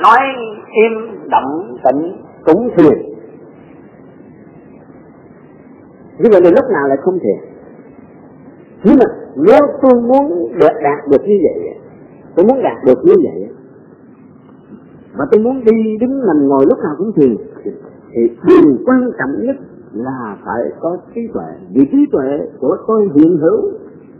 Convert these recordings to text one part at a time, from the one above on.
nói im động tĩnh cũng thiền. Như vậy thì lúc nào lại không thiền? Nhưng mà nếu tôi muốn đạt được như vậy, tôi muốn đạt được như vậy, và tôi muốn đi đứng nằm ngồi lúc nào cũng thiền, thì điều quan trọng nhất là phải có trí tuệ. Vì trí tuệ của tôi hiện hữu.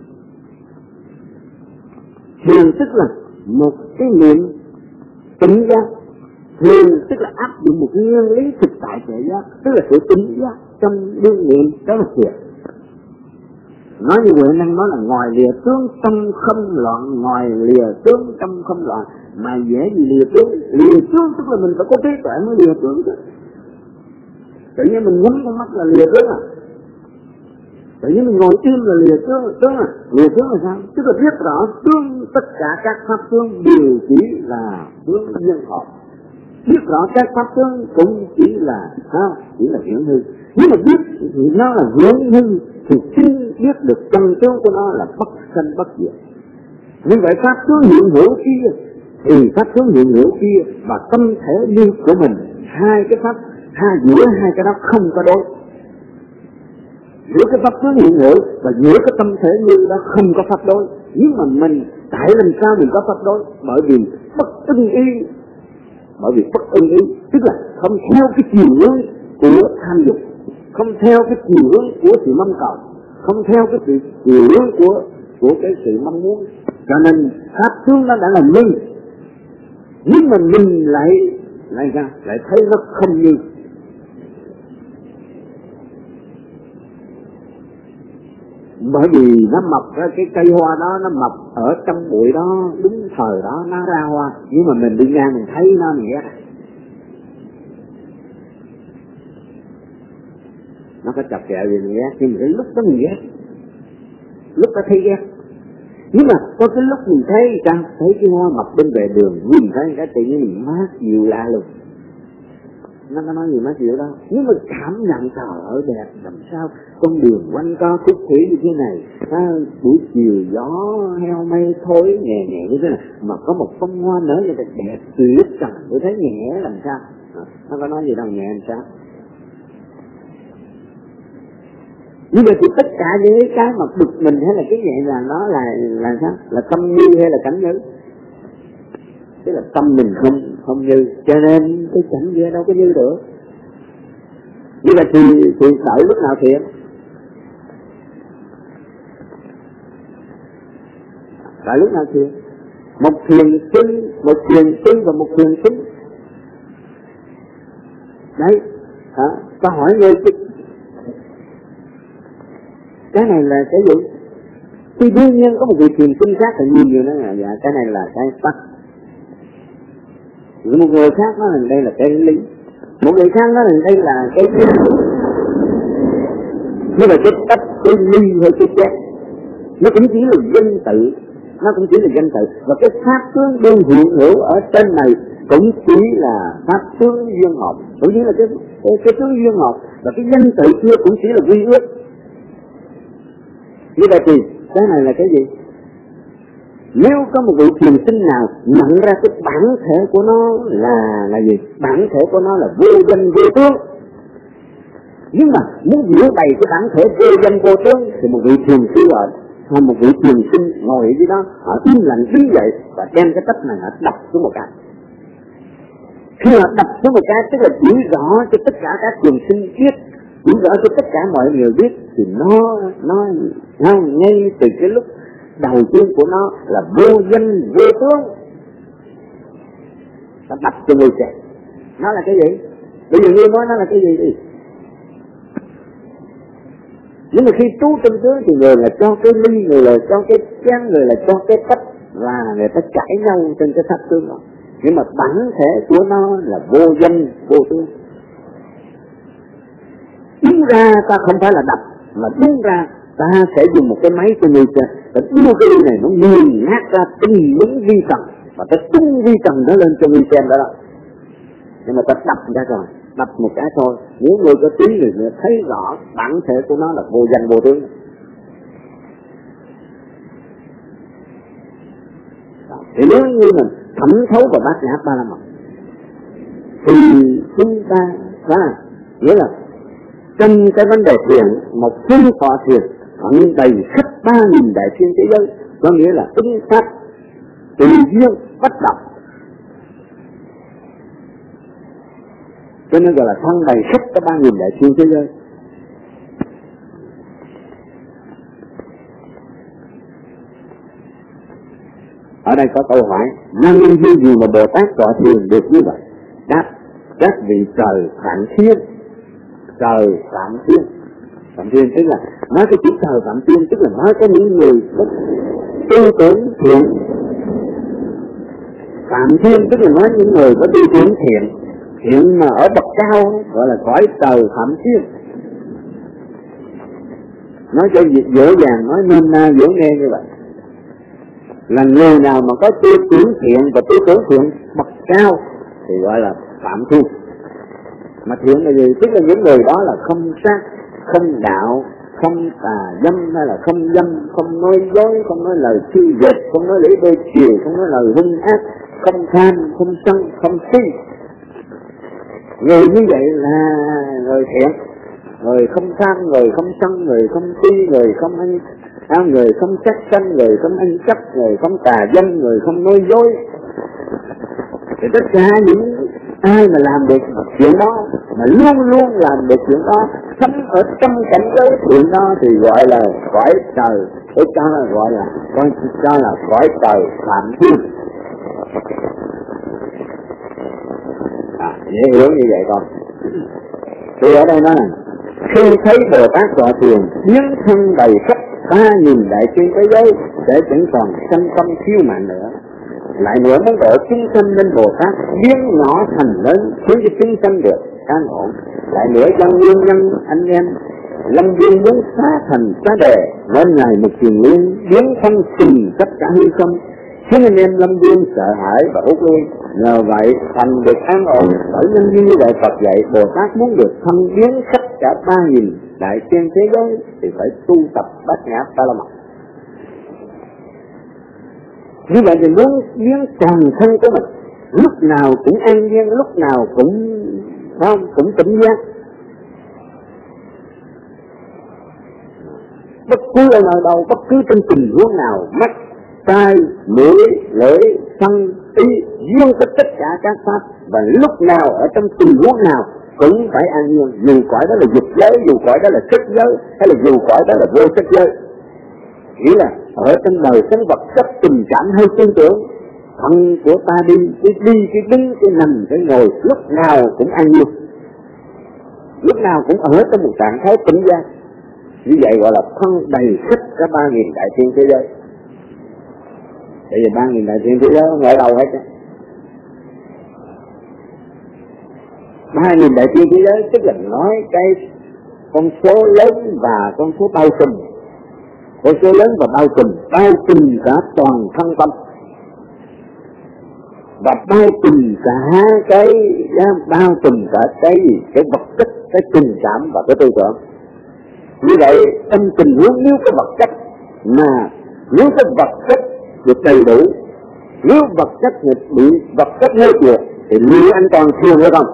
Thiền tức là một cái niệm tỉnh giác. Thiền tức là áp dụng một nguyên lý thực tại tuệ giác, tức là sự tỉnh giác trong đương niệm, đó là thiền. Nói như Huệ Năng nói là ngoài lìa tướng tâm không loạn, ngoài lìa tướng tâm không loạn, mà dễ gì lìa tướng. Lìa tướng tức là mình phải có trí tuệ mới lìa tướng chứ. Tự nhiên mình nhắm con mắt là lìa tướng à? Tự nhiên mình ngồi im là lìa tướng à? Lìa tướng là sao? Tức là biết rõ tướng, tất cả các pháp tướng đều chỉ là tướng nhân hợp. Biết rõ các pháp tướng cũng chỉ là hiện hư. Nếu mà biết nó là hiện hư thì chính biết được chân tướng của nó là bất sanh bất diệt. Như vậy pháp tướng hiện hữu kia thì pháp tướng hiện hữu kia và tâm thể như của mình, hai cái pháp, giữa hai cái đó không có đối. Giữa cái pháp tướng hiện hữu và giữa cái tâm thể như đó không có pháp đối. Nhưng mà mình tại làm sao mình có pháp đối? Bởi vì bất ưng ý. Bởi vì bất ưng ý tức là không theo cái chiều hướng của tham dục, không theo cái chiều hướng của sự mong cầu, không theo cái chiều hướng của cái sự mong muốn. Cho nên pháp tướng nó đã là như, nhưng mà mình lại thấy nó không như. Bởi vì nó mọc ra cái cây hoa đó, nó mọc ở trong bụi đó, đúng thời đó nó ra hoa, nhưng mà mình đi ngang mình thấy nó mình ghét. Nó có chọc kẹo gì mình ghét, nhưng mà cái lúc đó mình ghét, lúc đó thấy ghét. Nhưng mà có cái lúc mình thấy cái hoa mọc bên vệ đường, nhìn thấy cái tự nhiên mình mát dịu lạ luôn. Nó có nói gì mát dịu đâu, nhưng mà cảm nhận trời ơi đẹp làm sao, con đường quanh co khúc thủy như thế này, buổi chiều gió heo mây thối nhẹ nhẹ như thế này, mà có một bông hoa nở như thế đẹp tuyệt trời, tôi thấy nhẹ làm sao. Nó có nói gì đâu, nhẹ làm sao. Nhưng mà thì tất cả những cái mà bực mình hay là cái vậy là nó là sao? Là tâm như hay là cảnh như? Tức là tâm mình không như, cho nên cái cảnh kia đâu có như được. Như vậy thì đợi lúc nào thiện? Đợi lúc nào thiện? Một thiền sinh và một thiền sinh. Đấy, ta hỏi người cái này là cái gì? Thì đương nhiên có một vị thiền sinh khác thì nhiều người nói là dạ cái này là cái tắc. Một người khác nói là đây là cái lý, một người khác nói là đây là cái lý. Nhưng mà cái tắc, cái ly hay cái chết nó cũng chỉ là danh tự, và cái pháp tướng đương hiện hữu ở trên này cũng chỉ là pháp tướng duyên hợp, cũng chỉ là cái tướng duyên hợp, và cái danh tự kia cũng chỉ là quy ước. Như vậy thì cái này là cái gì? Nếu có một vị thiền sinh nào nhận ra cái bản thể của nó là gì? Bản thể của nó là vô danh vô tướng. Nhưng mà muốn biểu bày cái bản thể vô danh vô tướng thì một vị thiền sư hay một vị thiền sinh ngồi ở dưới đó, họ im lặng đứng dậy và đem cái tách này họ đập xuống một cái. Khi họ đập xuống một cái tức là chỉ rõ cho tất cả các thiền sinh biết, chỉ rõ cho tất cả mọi người biết, thì nó ngay từ cái lúc đầu tiên của nó là vô danh vô tướng. Ta đập cho người trẻ. Nó là cái gì? Bây giờ ngươi nói nó là cái gì đi? Nhưng mà khi trú trong tướng thì người là cho cái ly, người là cho cái chén, người là cho cái tách, và người ta cãi nhau trên cái pháp tướng đó. Nhưng mà bản thể của nó là vô danh vô tướng. Đúng ra ta không phải là đập, mà đúng ra ta sẽ dùng một cái máy cho người chơi, ta đưa cái ly này nó nghiền nát ra từng miếng vi trần, và ta tung vi trần nó lên cho người xem đó. Nhưng mà ta đập ra rồi, đập một cái thôi, nếu người có tí người thấy rõ bản thể của nó là vô danh vô tướng. Thì nếu như mình thẩm thấu vào bát nhã ba la mật, thì chúng ta nghĩa là trong cái vấn đề thiền, một phương tọa thiền ẩn đầy khắp 3.000 đại thiên thế giới, có nghĩa là ứng pháp tự nhiên bất động, cho nên gọi là thân đầy khắp cái 3.000 đại thiên thế giới. Ở đây có câu hỏi, năng duyên gì mà Bồ Tát tọa thiền được như vậy? Đáp, các vị trời Phạm Thiên. Trời Phạm Thiên, Phạm Thiên tức là nói cái chữ trời Phạm Thiên, tức là nói có những người có tư tưởng thiện. Phạm Thiên tức là nói những người có tư tưởng thiện, thiện mà ở bậc cao gọi là cõi trời Phạm Thiên. Nói cho dễ dàng, nói nôm na dễ nghe như vậy, là người nào mà có tư tưởng thiện và tư tưởng thiện bậc cao thì gọi là Phạm Thiên. Mà thiện là gì? Tức là những người đó là không sát, không đạo, không tà dâm, hay là không dâm, không nói dối, không nói lời chi dệt, không nói lễ đôi chiều, không nói lời hung ác, không tham, không sân, không si. Người như vậy là người thiện, người không tham, người không sân, người không si, người không ăn, người không sát sanh, người không ăn cắp, người không tà dâm, người không nói dối. Thì tất cả những ai mà làm được chuyện đó, mà luôn luôn làm được chuyện đó, sống ở trong cảnh giới chuyện đó thì gọi là cõi trời, để cho là gọi là con cho là cõi trời Phạm Thiên. Dễ hiểu như vậy con. Thì ở đây nói là khi thấy Bồ Tát tọa thiền biến thân đầy khắp 3.000 đại thiên thế giới để chẳng còn sanh tâm thiếu mạng nữa. Lại nữa muốn độ chúng sanh nên Bồ Tát biến nhỏ thành lớn khiến cho chúng sanh được an ổn. Lại nữa trong nguyên nhân anh em lâm viên muốn phá thành phá đề nên ngày một truyền liên biến thân trình tất cả hư không, khiến anh em lâm viên sợ hãi và út lui. Nhờ vậy thành được an ổn. Bởi nhân duyên như vậy Phật dạy Bồ Tát muốn được thân biến khắp cả 3.000 đại thiên thế giới thì phải tu tập Bát Nhã Ba La Mật. Như vậy thì muốn biến toàn thân của mình lúc nào cũng an nhiên, lúc nào cũng tỉnh giác. Bất cứ ở nơi đâu, bất cứ trong tình huống nào, mắt, tai, mũi, lưỡi, thân, ý, duyên tất cả các pháp, và lúc nào ở trong tình huống nào cũng phải an nhiên, dù cõi đó là dục giới, dù cõi đó là sắc giới, hay là dù cõi đó là vô sắc giới. Nghĩa là ở trong đời sống vật chất tình cảm hay tư tưởng, thân của ta đi, cái đứng, cái nằm, cái ngồi, lúc nào cũng an nhiên, lúc nào cũng ở trong một trạng thái tỉnh giác. Như vậy gọi là thân đầy khắp cả 3.000 đại thiên thế giới. Bây giờ 3.000 đại thiên thế giới không ở đâu hết. 3.000 đại thiên thế giới tức là nói cái con số lớn và con số bao trùm. Con số lớn và bao trùm cả toàn thân tâm, và bao trùm cả cái vật chất, cái tình cảm và cái tư tưởng. Như vậy trong tình huống nếu cái vật chất mà nếu cái vật chất được đầy đủ, nếu vật chất bị vật chất hết được thì liệu anh còn thiền hay không?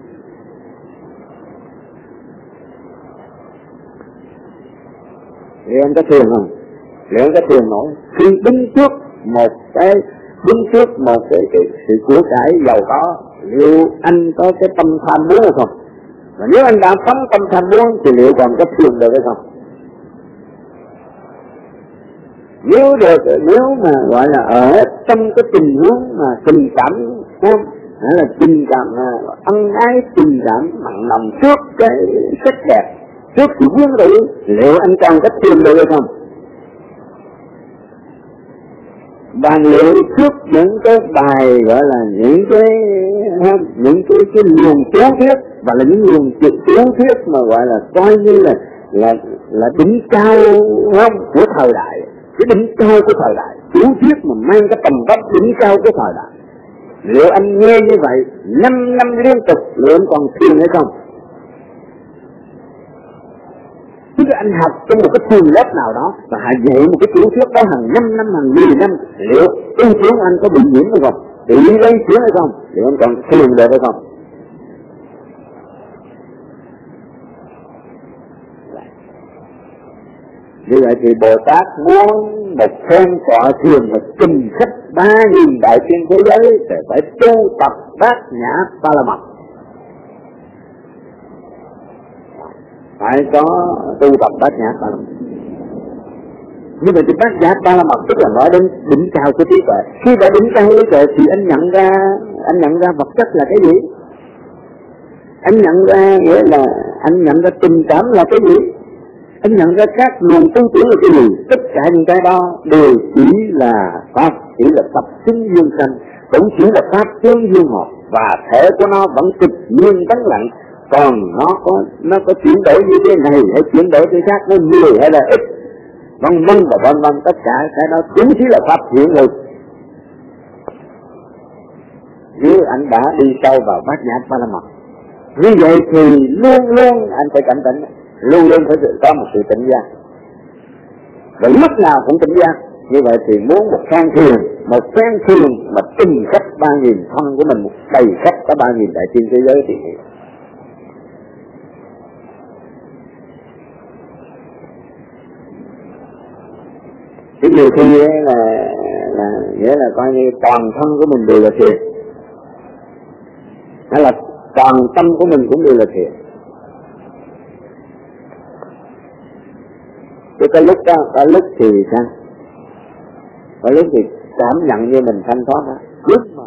Liệu anh có thiền không? Liệu anh có thiền nổi? Khi đứng trước một cái sự của cải giàu có, liệu anh có cái tâm tham muốn hay không? Và nếu anh đã phóng tâm tham muốn thì liệu còn có thiền được hay không? Nếu mà gọi là ở trong cái tình huống mà tình cảm không, hay là tình cảm ân ái, tình cảm mặn nồng trước cái sắc đẹp, trước sự quyến rũ, liệu anh còn có thiền được hay không? Và liệu trước những cái bài gọi là những cái luồng tiểu thuyết, và là những luồng tiểu thuyết mà gọi là coi như là đỉnh cao không của thời đại, cái đỉnh cao của thời đại, tiểu thuyết mà mang cái tầm vóc đỉnh cao của thời đại, liệu anh nghe như vậy 5 năm liên tục, liệu anh còn thiền hay không? Tức là anh học trong một cái trường lớp nào đó và họ dạy một cái tiểu thuyết đó hàng 5 năm, hàng 10 năm, liệu ý kiến anh có bị nhiễm hay không? Bị lấy tiếng hay không? Liệu anh còn thiền được hay không? Như vậy thì Bồ Tát muốn một phen tọa thiền mà trùm khắp 3.000 đại thiên thế giới thì phải tu tập Bát Nhã Ba La Mật, phải có tu tập Bát Nhã Ba La Mật. Nhưng mà cái Bát Nhã Ba La Mật tức là nói đến đỉnh cao của trí tuệ. Khi đã đỉnh cao trí tuệ thì anh nhận ra vật chất là cái gì? Anh nhận ra nghĩa là anh nhận ra tình cảm là cái gì? Anh nhận ra các luồng tư tưởng là cái gì? Tất cả những cái đó đều chỉ là pháp, chỉ là tập tính dương sanh, cũng chỉ là pháp tướng dương hợp, và thể của nó vẫn trực nhiên vắng lặng. Còn nó có chuyển đổi như thế này hay chuyển đổi thế khác, nó nhiều hay là ít, vân vân và vân vân, tất cả cái đó cũng chỉ là pháp hiện thực. Nếu anh đã đi sâu vào Bát Nhã Ba La Mật, như vậy thì luôn luôn anh phải cảnh tỉnh, luôn luôn phải có một sự tỉnh giác, và lúc nào cũng tỉnh giác. Như vậy thì muốn một phen thiền mà tinh khắp 3.000 thân của mình, đầy khắp cả 3.000 đại thiên thế giới thì cái điều khi là nghĩa là coi như toàn thân của mình đều là thiền, hay là toàn tâm của mình cũng đều là thiền. Cái lúc đó, có lúc thì sao? Có lúc thì cảm nhận như mình thanh thoát đó, lúc mà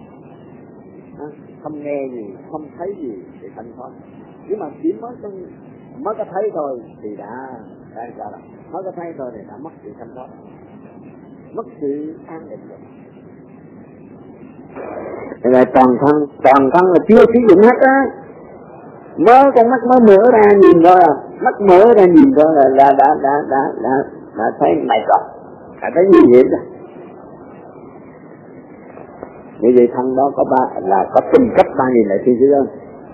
không nghe gì, không thấy gì thì thanh thoát. Nhưng mà chỉ mới có thấy thôi thì đã sao rồi? Mới có thấy thôi thì đã mất sự thanh thoát, mất sự an định rồi. Rồi toàn thân là chưa sử dụng hết á. Con mắt mới mở ra nhìn thôi à, mắt mở ra nhìn thôi là đã thấy mệt rồi, đã thấy nguy hiểm rồi. Như vậy thân đó có tinh cấp 3.000 đại thiên thế giới,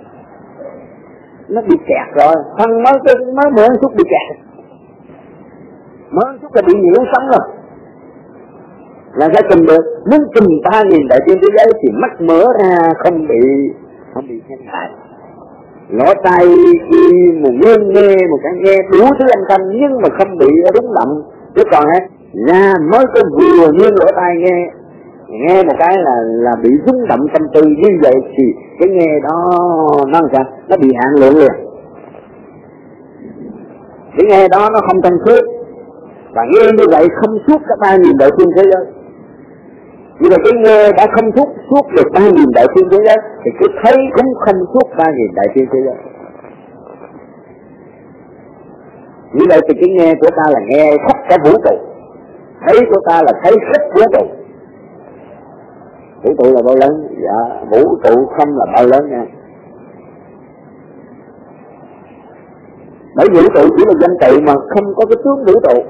nó bị kẹt rồi, thân mới mở chút bị kẹt, mở chút là bị nhiễu sống rồi, là phải tìm được. Muốn tìm 3.000 đại thiên thế giới thì mắt mở ra không bị kẹt lại, lỗ tai một nghe một cái nghe đủ thứ âm thanh nhưng mà không bị rung động. Chứ còn ra mới có vừa nghiêng lỗ tai nghe một cái là bị rung động tâm tư. Như vậy thì cái nghe đó nó sao? Nó bị hạn lượng liền. Cái nghe đó nó không thanh suốt, và nghe như vậy không suốt cả 3.000 đại thiên thế giới. Vì vậy cái nghe đã không suốt được 3.000 đại thiên thế giới thì cái thấy cũng không suốt 3.000 đại thiên thế giới. Như vậy thì cái nghe của ta là nghe khắp cả vũ trụ, thấy của ta là thấy khắp vũ trụ. Vũ trụ là bao lớn? Dạ, vũ trụ không là bao lớn nha. Bởi vũ trụ chỉ là danh tự mà không có cái tướng vũ trụ.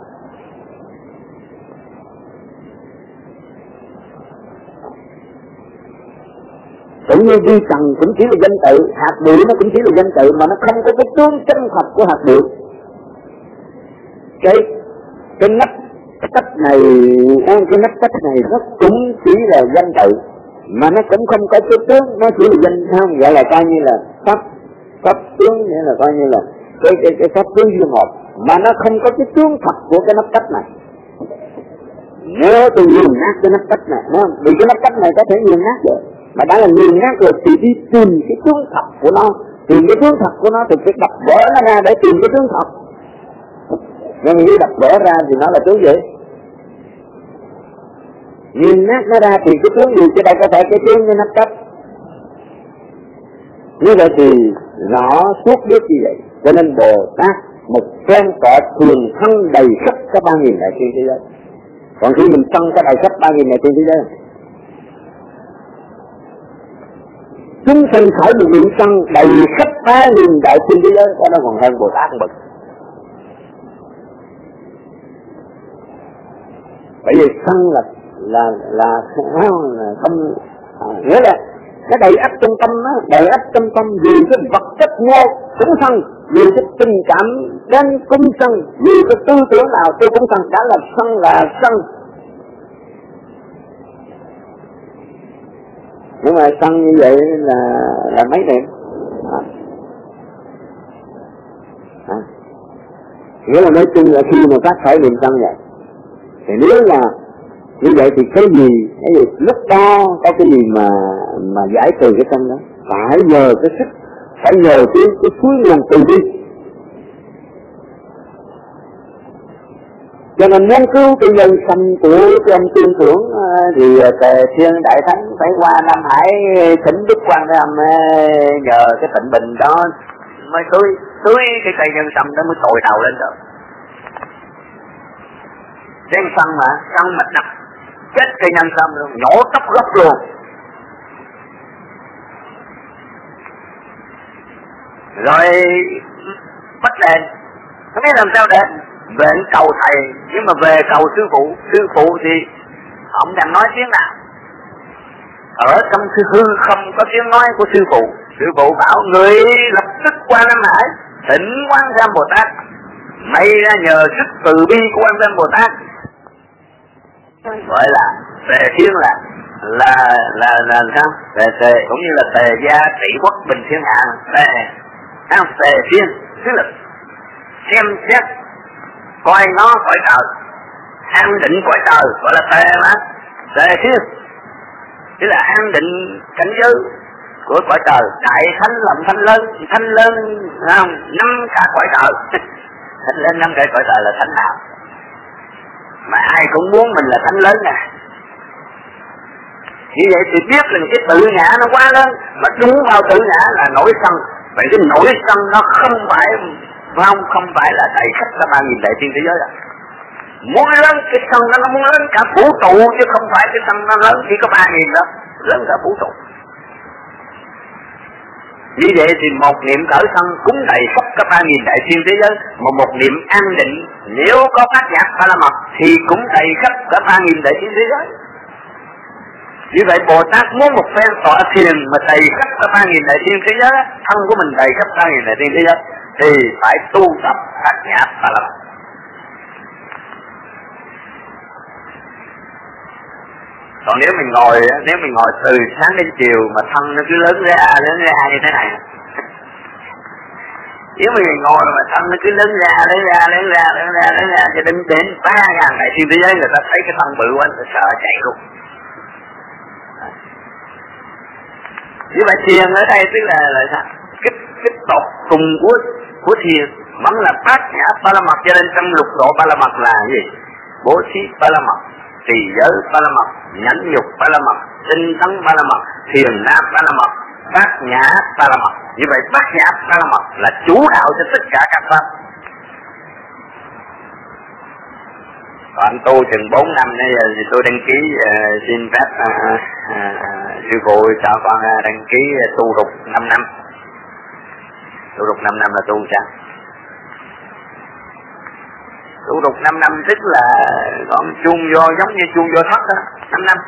Cũng như vi trần cũng chỉ là danh tự, hạt bụi nó cũng chỉ là danh tự mà nó không có cái tướng chân thật của hạt bụi. Cái nắp cách này nó cũng chỉ là danh tự mà nó cũng không có cái tướng, nó chỉ là danh không, gọi là coi như là pháp tướng, nghĩa là coi như là cái pháp tướng duy một mà nó không có cái tướng thật của cái nắp cách này. Nếu tôi nghiền nát cái nắp cách này, vì cái nắp cách này có thể nghiền nát được, mà đã là nghiền nát rồi thì đi tìm cái tướng thật của nó, tìm cái tướng thật của nó thì phải đập vỡ nó ra để tìm cái tướng thật. Nhưng nếu đập vỡ ra thì nó là tướng gì? Nghiền nát nó ra thì cái tướng gì, chứ đây có phải cái tướng như nắp cách. Như vậy thì rõ suốt biết như vậy, cho nên Bồ Tát một phen cọ thường thân đầy khắp các 3.000 đại thiên thế giới. Còn khi mình phân cái đầy khắp 3.000 đại thiên thế giới, chúng sinh khởi một niệm sân đầy khắp 3.000 đại thiên thế giới, đó còn hơn Bồ Tát bậc. Bởi vì sân là không nghĩa là cái đầy ắp trong tâm đó, đầy ắp trong tâm vì cái vật chất ngô cũng sân, vì cái tình cảm đến cũng sân, vì cái tư tưởng nào tôi cũng sân, đã là sân. Nhưng mà sân như vậy là mấy niệm? Nghĩa là nói chung là khi mà phát khởi niệm tâm vậy, thì nếu là như vậy thì cái gì lúc đó có cái gì mà giải trừ cái tâm đó, phải nhờ cái sức, phải nhờ cái suối nguồn từ bi. Cho nên muốn cứu cái nhân sanh của cái ông tiên tưởng thì Tề Thiên Đại Thánh phải qua Nam Hải thỉnh Đức Quan Thế Âm, nhờ cái tịnh bình đó mới tưới cái cây nhân sâm đó mới trồi đầu lên được. Cái sâm mà đập chết cây nhân sâm luôn, nhổ tóc gốc luôn. Rồi bắt đền, không biết làm sao đền. Về cầu thầy, nhưng mà về cầu sư phụ thì ông đang nói tiếng nào. Ở trong hư không có tiếng nói của sư phụ bảo người lập tức qua Nam Hải thỉnh Quan Thế Âm Bồ Tát, may ra nhờ sức từ bi của Quan Thế Âm Bồ Tát. Gọi là Tề Thiên là sao? Tề cũng như là Tề gia trị quốc bình thiên hạ. Tề Thiên tức là xem xét coi nó cõi trời, an định cõi trời, gọi là Tề mà. Tề Thiên tức là an định cảnh giới của cõi trời. Đại thánh làm thanh lớn không? 5 cả cõi trời. Thánh lên 5 cả cõi trời là thánh nào? Mà ai cũng muốn mình là thánh lớn nè. Như vậy thì biết là cái tự ngã nó quá lớn, mà đúng vào tự ngã là nổi sân. Vậy cái nổi sân nó không phải là đầy khắp cả 3.000 đại thiên thế giới đâu. Muốn lớn cái sân nó muốn lớn cả vũ trụ, chứ không phải cái sân nó lớn chỉ có 3.000 đâu, lớn cả vũ trụ. Như vậy thì một niệm cởi sân cúng đầy khắp cả 3.000 đại thiên thế giới, mà một niệm an định nếu có phát giác Ba La Mật thì cũng đầy khắp cả 3.000 đại thiên thế giới. Như vậy Bồ Tát muốn một phen tọa thiền mà đầy khắp cả 3.000 đại thiên thế giới, thân của mình đầy khắp 3.000 đại thiên thế giới, thì phải tu tập phát giác Ba La Mật. Còn nếu mình ngồi từ sáng đến chiều mà thân nó cứ lớn ra như thế này, nếu mình ngồi mà thân nó cứ lớn ra cho đến 3.000 đại thiên thế giới, người ta thấy cái thân bự quá, người ta sợ chạy luôn. Như vậy thiền ở đây tức là sao? Cái tột cùng của thiền vẫn là phát nhã Ba La Mật. Cho nên trong lục độ Ba La Mật là gì? Bố thí Ba La Mật, trì giới Ba La Mật, nhẫn nhục Ba La Mật, tinh tấn Ba La Mật, thiền nam Ba La Mật, bát nhã Ba La Mật. Như vậy bát nhã Ba La Mật là chủ đạo cho tất cả các pháp. Còn tu chừng 4 năm nay thì tôi đăng ký xin phép sư phụ cho con đăng ký tu rục 5 năm. Tu rục 5 năm là tu sao? Tu rục 5 năm tức là con chuông vô giống như chuông vô thất đó, 5 năm.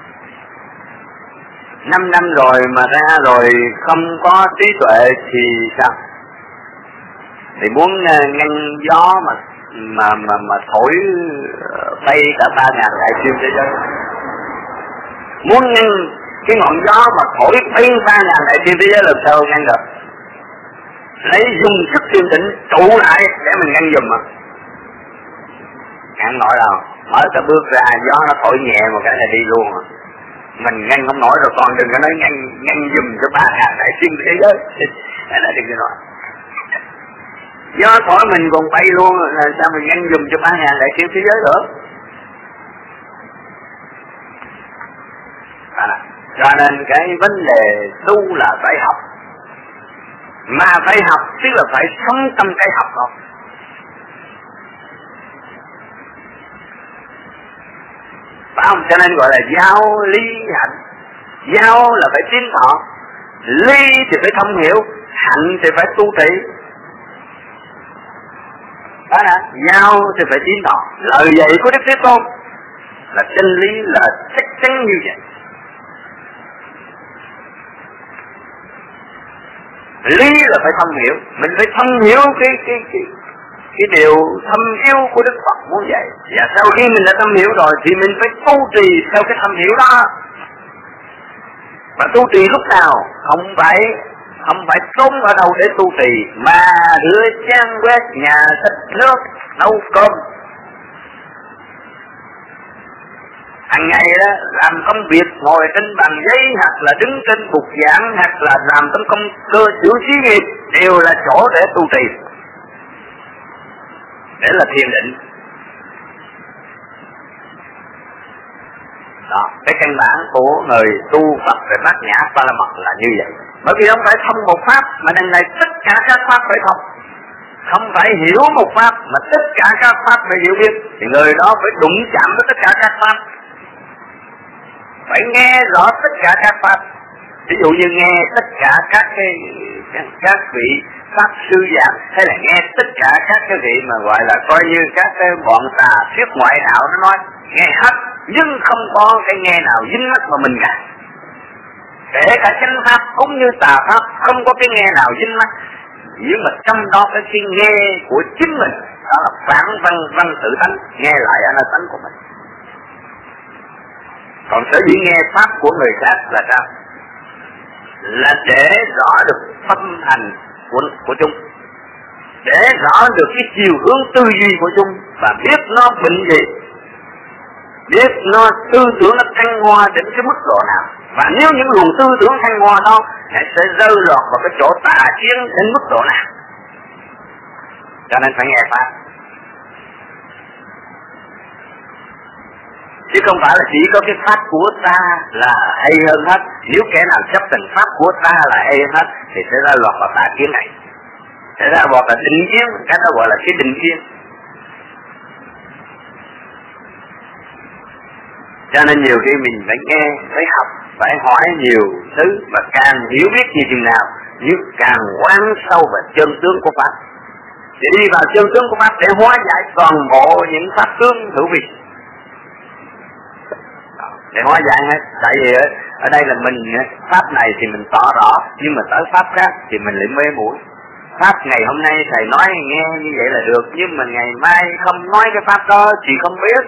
5 năm rồi mà ra rồi không có trí tuệ thì sao? Thì muốn ngăn gió mà thổi bay cả 3.000 đại thiên thế giới. Muốn ngăn cái ngọn gió mà thổi bay 3.000 đại thiên thế giới làm sao ngăn được? Lấy dùng sức thiền định trụ lại để mình ngăn giùm mà. Ngăn nổi đâu, mở cái bước ra gió nó thổi nhẹ một cái là đi luôn à. Mình ngăn không nổi rồi, còn đừng có nói ngăn giùm cho 3.000 đại thiên thế giới. Đó đừng có nói. Do thổi mình còn bay luôn, là sao mình ngăn dùm cho 3.000 đại thiên thế giới nữa? Cho nên cái vấn đề tu là phải học. Mà phải học tức là phải sống trong cái học đó. Phải không? Cho nên gọi là giao ly hạnh. Giao là phải tiến thọ, ly thì phải thông hiểu, hạnh thì phải tu trì. Đó là giao thì phải tiến thọ. Lời dạy của Đức Thế Tôn là chân lý, là chắc chắn như vậy. Lý là phải thông hiểu, mình phải thông hiểu cái điều thâm yêu của Đức Phật muốn vậy. Và sau khi mình đã thâm hiểu rồi thì mình phải tu trì theo cái thâm hiểu đó. Và tu trì lúc nào? Không phải không phải trốn ở đâu để tu trì, mà rửa chén quét nhà, xách nước, nấu cơm. Hàng ngày đó làm công việc ngồi trên bàn giấy, hoặc là đứng trên bục giảng, hoặc là làm trong công cơ sở xí nghiệp, đều là chỗ để tu trì, để là thiền định. Đó, cái căn bản của người tu Phật về bát nhã ba la mật là như vậy. Bởi vì không phải thông một pháp, mà đằng này tất cả các pháp phải thông. Không phải hiểu một pháp, mà tất cả các pháp phải hiểu biết. Thì người đó phải đụng chạm với tất cả các pháp, phải nghe rõ tất cả các pháp. Ví dụ như nghe tất cả các vị pháp sư giảng, hay là nghe tất cả các cái vị mà gọi là coi như các cái bọn tà thuyết ngoại đạo nó nói, nghe hết, nhưng không có cái nghe nào dính mắt vào mình cả. Kể cả chánh pháp cũng như tà pháp, không có cái nghe nào dính mắt. Nhưng mà trong đó cái nghe của chính mình, đó là phản văn tự tánh, nghe lại ở nơi tánh của mình. Còn sở dĩ nghe pháp của người khác là sao? Là để rõ được tâm hành của chúng, để rõ được cái chiều hướng tư duy của chúng, và biết nó bệnh gì, biết nó tư tưởng nó thăng hoa đến cái mức độ nào. Và nếu những luồng tư tưởng thăng hoa đó sẽ rơi lọt vào cái chỗ tà kiến đến mức độ nào. Cho nên phải nghe pháp, chứ không phải là chỉ có cái pháp của ta là hay hơn hết. Nếu kẻ nào chấp tình pháp của ta là hay hơn hết thì sẽ ra lọt vào tà kiến này, sẽ ra lọt vào định kiến, cái đó gọi là cái định kiến. Cho nên nhiều khi mình phải nghe, phải học, phải hỏi nhiều thứ, và càng hiểu biết gì chừng nào, nhưng càng quán sâu vào chân tướng của pháp, để đi vào chân tướng của pháp để hóa giải toàn bộ những pháp tướng hữu vi, để hóa giải hết. Tại vì ở đây là mình pháp này thì mình tỏ rõ, nhưng mà tới pháp khác thì mình lại mê muội. Pháp ngày hôm nay thầy nói nghe như vậy là được, nhưng mà ngày mai không nói cái pháp đó thì không biết.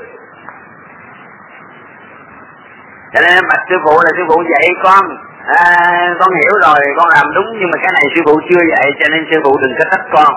Cho nên bạch sư phụ là sư phụ dạy con hiểu rồi, con làm đúng, nhưng mà cái này sư phụ chưa dạy, cho nên sư phụ đừng có trách con.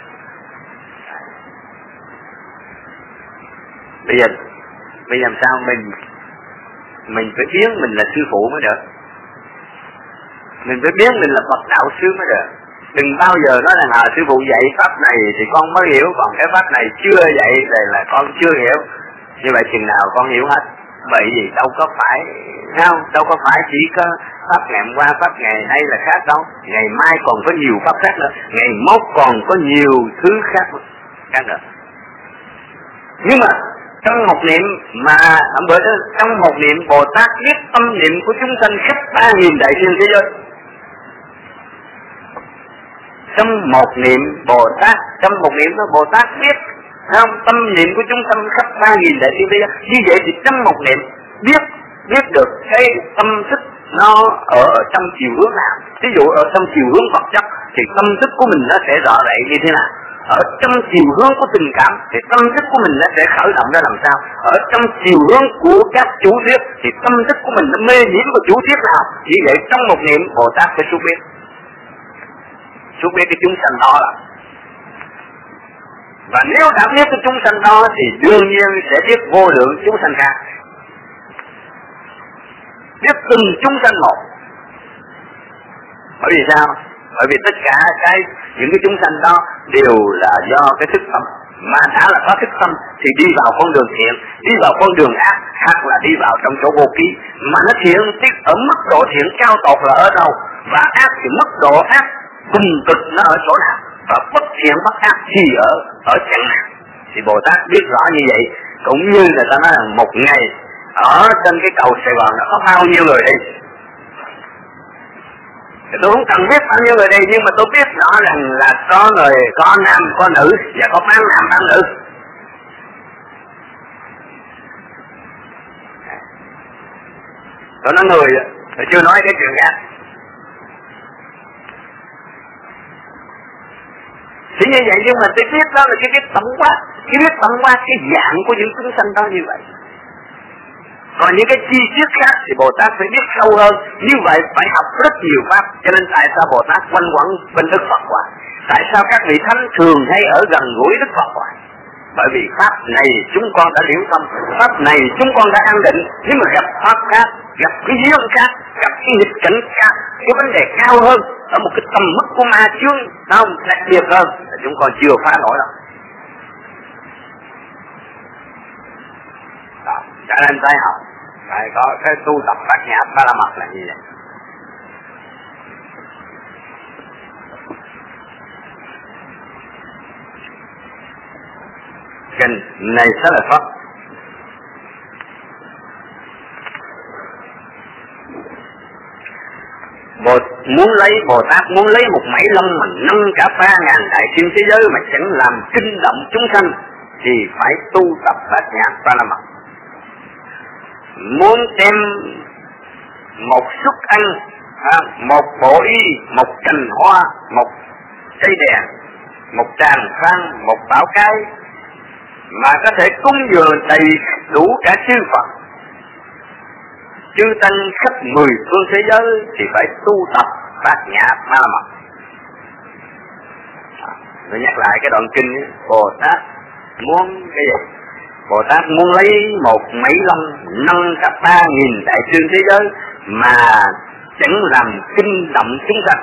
Bây giờ làm sao mình phải biến mình là sư phụ mới được, mình phải biến mình là bậc đạo sư mới được. Đừng bao giờ nói là sư phụ dạy pháp này thì con mới hiểu, còn cái pháp này chưa dạy là con chưa hiểu. Như vậy chừng nào con hiểu hết. Bởi vì đâu có phải, không? Đâu có phải chỉ có pháp ngày hôm qua, pháp ngày nay là khác đâu. Ngày mai còn có nhiều pháp khác nữa, ngày mốt còn có nhiều thứ khác nữa. Nhưng mà trong một niệm mà bởi đó, trong một niệm Bồ Tát biết tâm niệm của chúng sanh khắp 3.000 đại thiên thế giới. Trong một niệm Bồ Tát, trong một niệm đó Bồ Tát biết không, tâm niệm của chúng sanh khắp 3.000 đại thiên thế giới. Như vậy thì trong một niệm biết được cái tâm thức nó ở trong chiều hướng nào. Ví dụ ở trong chiều hướng vật chất thì tâm thức của mình nó sẽ rõ rệt như thế nào. Ở trong chiều hướng của tình cảm thì tâm thức của mình nó sẽ khởi động ra làm sao. Ở trong chiều hướng của các chủ thuyết thì tâm thức của mình nó mê nhiễm vào chủ thuyết nào. Vì vậy trong một niệm Bồ Tát phải xuất biết cái chúng sanh đó là. Và nếu đã biết cái chúng sanh đó thì đương nhiên sẽ biết vô lượng chúng sanh khác, biết từng chúng sanh một. Bởi vì sao? Bởi vì tất cả những cái chúng sanh đó đều là do cái thức tâm. Mà đã là có thức tâm thì đi vào con đường thiện, đi vào con đường ác, hoặc là đi vào trong chỗ vô ký. Mà nó thiện thì ở mức độ thiện cao tột là ở đâu, và ác thì mức độ ác cùng cực nó ở chỗ nào, và bất thiện bất ác thì ở chẳng nào. Thì Bồ Tát biết rõ như vậy. Cũng như là ta nói là một ngày ở trên cái cầu Sài Gòn nó có bao nhiêu người đi, tôi không cần biết bao nhiêu người đi, nhưng mà tôi biết rõ rằng là có người, có nam, có nữ, và có bán nam, bán nữ. Tôi nói người, tôi chưa nói cái chuyện khác. Chỉ như vậy, nhưng mà tôi biết đó là cái biết tổng quát, cái biết tổng quát cái dạng của những chúng sanh đó như vậy. Còn những cái chi tiết khác thì Bồ Tát phải biết sâu hơn. Như vậy phải học rất nhiều pháp. Cho nên tại sao Bồ Tát quanh quẩn bên Đức Phật hoài? Tại sao các vị thánh thường hay ở gần gũi Đức Phật hoài? Bởi vì pháp này chúng con đã liễu thông, pháp này chúng con đã an định. Nhưng mà gặp pháp khác, gặp cái duyên khác, gặp cái nghịch cảnh khác, cái vấn đề cao hơn, ở một cái tầm mức của ma chướng không đặc biệt hơn, chúng con chưa phá nổi đâu. Cho nên phải học, phải có cái tu tập bát nhã ba la mật là như vậy. Kinh này sẽ là Phật. Bồ Tát muốn lấy một mảy lông mà nâng cả 3.000 đại thiên thế giới mà chẳng làm kinh động chúng sanh thì phải tu tập bát nhã ba la mật. Muốn đem một suất ăn, một bộ y, một cành hoa, một cây đèn, một tràng phan, một bảo cái mà có thể cúng dường đầy đủ cả chư Phật, chư tăng khắp 10 phương thế giới thì phải tu tập bát nhã ba la mật. Tôi nhắc lại cái đoạn kinh ấy. Bồ Tát muốn cái gì? Bồ Tát muốn lấy một mảy lông nâng cả 3.000 đại thiên thế giới mà chẳng làm kinh động chúng sanh.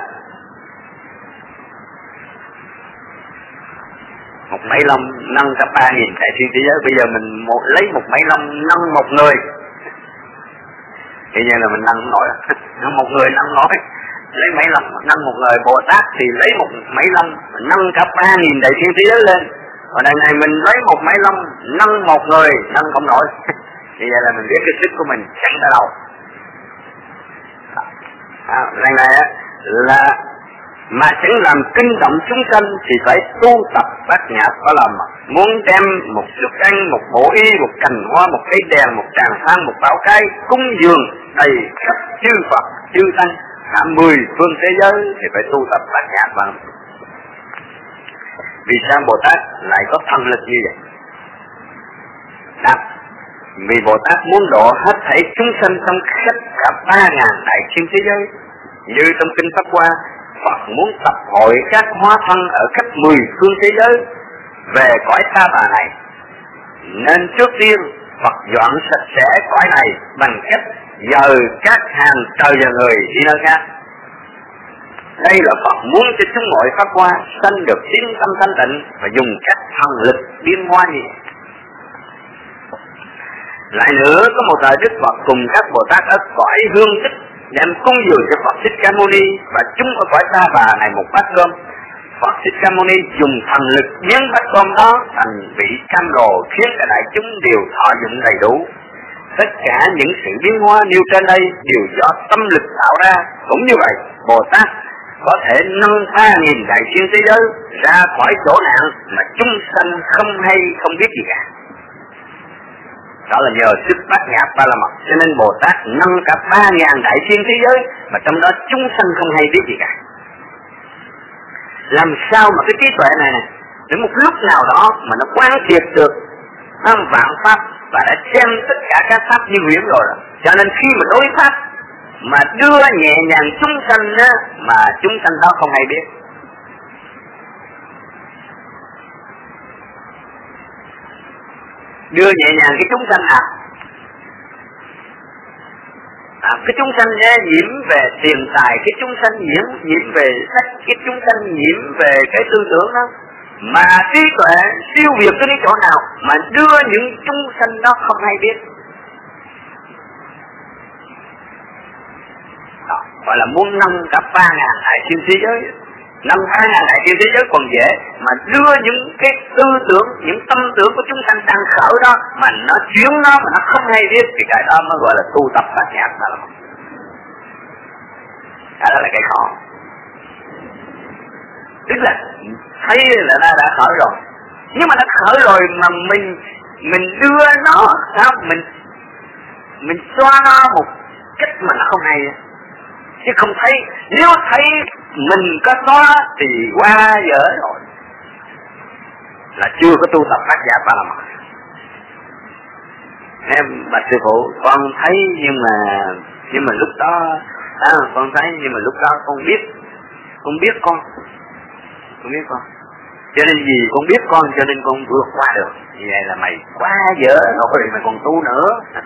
Một mảy lông nâng cả 3.000 đại thiên thế giới. Bây giờ mình lấy một mảy lông nâng một người, bây giờ là mình nâng nổi. Một người nâng nổi, lấy mảy lông nâng một người. Bồ Tát thì lấy một mảy lông nâng cả 3.000 đại thiên thế giới lên. Còn đằng này mình lấy một mảy lông nâng một người, nâng không nổi. Thì vậy là mình biết cái sức của mình chẳng tới đâu. Đằng này là mà chẳng làm kinh động chúng sanh thì phải tu tập bát nhã ba la mật. Muốn đem một suất ăn, một bộ y, một cành hoa, một cây đèn, một tràng than, một bảo cái cúng dường đầy khắp chư Phật, chư tăng cả 10 phương thế giới thì phải tu tập bát nhã ba la mật. Vì sao Bồ Tát lại có thần lực như vậy? Vì Bồ Tát muốn độ hết thảy chúng sanh trong khắp cả 3.000 đại thiên thế giới. Như trong kinh Pháp Hoa, Phật muốn tập hội các hóa thân ở khắp 10 phương thế giới về cõi ta bà này. Nên trước tiên Phật dọn sạch sẽ cõi này bằng cách dời các hàng trời và người đi nơi khác. Đây là Phật muốn cho chúng mọi Pháp Hoa sanh được tín tâm thanh tịnh và dùng các thần lực biến hóa như vậy. Lại nữa, có một thời Đức Phật cùng các Bồ Tát ở cõi hương tích đem cúng dường cho Phật Thích Ca Mâu Ni và chúng ở cõi ta bà này một bát cơm. Phật Thích Ca Mâu Ni dùng thần lực biến bát cơm đó thành vị cam lồ, khiến cả đại chúng đều thọ dụng đầy đủ. Tất cả những sự biến hóa nêu trên đây đều do tâm lực tạo ra. Cũng như vậy, Bồ Tát có thể nâng 3.000 đại thiên thế giới ra khỏi chỗ nạn mà chúng sanh không hay không biết gì cả. Đó là nhờ sức bát nhã ba la mật. Cho nên Bồ Tát nâng cả 3.000 đại thiên thế giới mà trong đó chúng sanh không hay biết gì cả. Làm sao mà cái trí tuệ này đến một lúc nào đó mà nó quán triệt được vạn pháp và đã xem tất cả các pháp như huyễn rồi. Cho nên khi mà đối pháp mà đưa nhẹ nhàng chúng sanh á, mà chúng sanh đó không hay biết. Đưa nhẹ nhàng cái chúng sanh cái chúng sanh nhiễm về tiền tài, cái chúng sanh nhiễm về sách, cái chúng sanh nhiễm về cái tư tưởng đó, mà trí tuệ siêu việt tới cái chỗ nào mà đưa những chúng sanh đó không hay biết. Đó, gọi là muốn nâng cả 3.000 đại thiên thế giới. Nâng 3.000 đại thiên thế giới còn dễ, mà đưa những cái tư tưởng, những tâm tưởng của chúng sanh đang khởi đó mà nó chuyển nó mà nó không hay biết thì cái đó mới gọi là tu tập bát nhã ba la mật. Đó là cái khó. Tức là thấy là nó đã khởi rồi, nhưng mà nó khởi rồi mà mình đưa nó sao mình xóa nó một cách mà nó không hay, chứ không thấy. Nếu thấy mình có xóa thì qua dở rồi, là chưa có tu tập bát nhã ba la mật. Em bạch sư phụ, con thấy nhưng mà lúc đó con thấy nhưng mà lúc đó con biết con. Cho nên vì con biết con cho nên con vượt qua được. Như vậy là mày quá dở rồi mày còn tu nữa.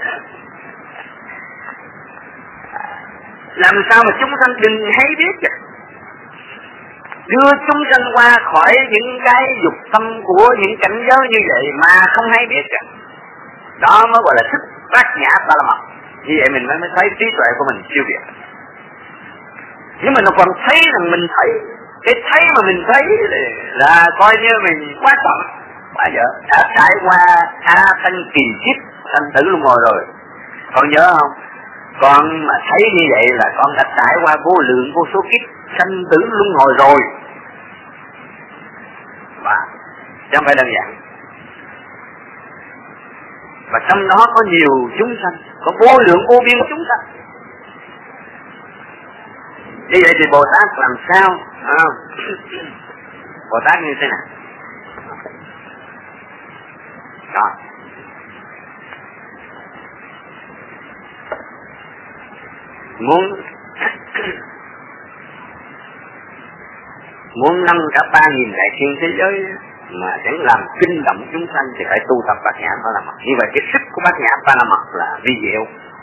Làm sao mà chúng sanh đừng hay biết chứ? Đưa chúng sanh qua khỏi những cái dục tâm của những cảnh giới như vậy mà không hay biết chứ. Đó mới gọi là thức bát nhã ba la mật. Như vậy mình mới thấy trí tuệ của mình siêu việt. Nhưng mà nó còn thấy rằng mình thấy. Cái thấy mà mình thấy là coi như mình quá trọng. Bây giờ đã trải qua thanh kỳ kiếp sanh tử luân hồi rồi. Con nhớ không? Con mà thấy như vậy là con đã trải qua vô lượng vô số kiếp sanh tử luân hồi rồi. Và chứ không phải đơn giản. Và trong đó có nhiều chúng sanh, có vô lượng vô biên chúng sanh. Như vậy thì Bồ Tát làm sao? Bồ Tát như thế nào? Đó. Muốn nâng cả 3.000 đại thiên thế giới mà chẳng làm kinh động chúng sanh thì phải tu tập bát nhã ba la mật. Như vậy cái sức của bát nhã ba la mật là vi diệu.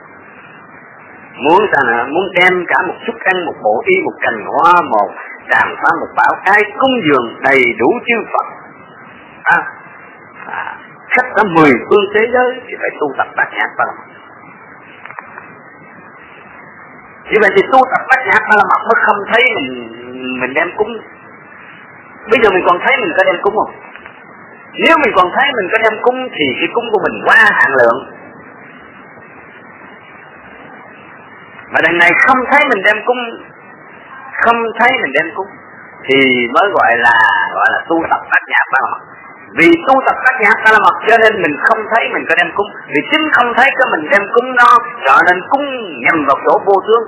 Muốn đem cả một suất ăn, một bộ y, một cành hoa, một tràng hoa, một bảo cái cúng dường đầy đủ chư Phật, khắp cả 10 phương thế giới thì phải tu tập bát nhã ba la mật. Như vậy thì tu tập bát nhã ba la mật mới không thấy mình đem cúng. Bây giờ mình còn thấy mình có đem cúng không? Nếu mình còn thấy mình có đem cúng thì cái cúng của mình quá hạn lượng. Mà đằng này không thấy mình đem cúng, thì mới gọi là tu tập bát nhã ba la mật. Vì tu tập bát nhã ba la mật cho nên mình không thấy mình có đem cúng. Vì chính không thấy cái mình đem cúng đó cho nên cúng nhằm vào chỗ vô tướng,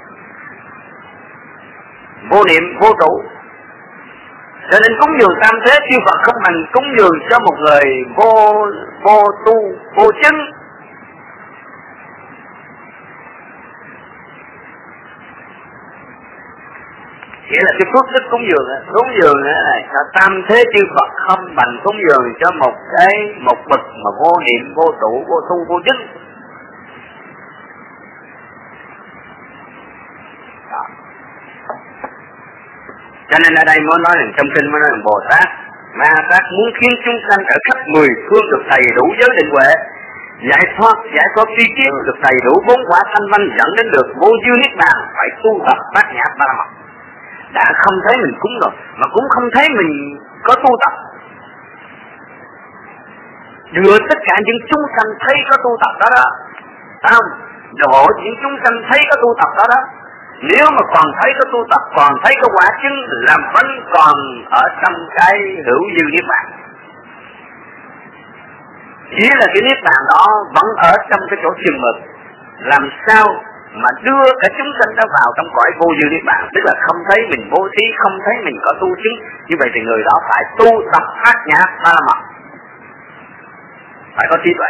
vô niệm, vô trụ. Cho nên cúng dường tam thế chư Phật không bằng cúng dường cho một người vô tu, vô chứng. Nghĩa là cái phước đức cúng dường là tam thế chư Phật không bằng cúng dường cho một bậc mà vô niệm, vô trụ, vô tu, vô chứng. Cho nên ở đây mới nói rằng trong kinh mới nói rằng Bồ Tát, Ma Tát muốn khiến chúng sanh ở khắp 10 phương được đầy đủ giới định huệ, giải thoát tri kiến, được đầy đủ 4 quả thanh văn dẫn đến được vô dư niết bàn, phải tu tập bát nhã ba la mật. Đã không thấy mình cúng rồi, mà cũng không thấy mình có tu tập. Đưa tất cả những chúng sanh thấy có tu tập đó đó, không? Độ những chúng sanh thấy có tu tập đó đó. Nếu mà còn thấy có tu tập, còn thấy có quả chứng là vẫn còn ở trong cái hữu dư niết bàn. Chỉ là cái niết bàn đó vẫn ở trong cái chỗ chừng mực. Làm sao mà đưa cả chúng sanh đó vào trong cõi vô dư niết bàn, tức là không thấy mình bố thí, không thấy mình có tu chứng. Như vậy thì người đó phải tu tập bát nhã ba la mật, phải có trí tuệ.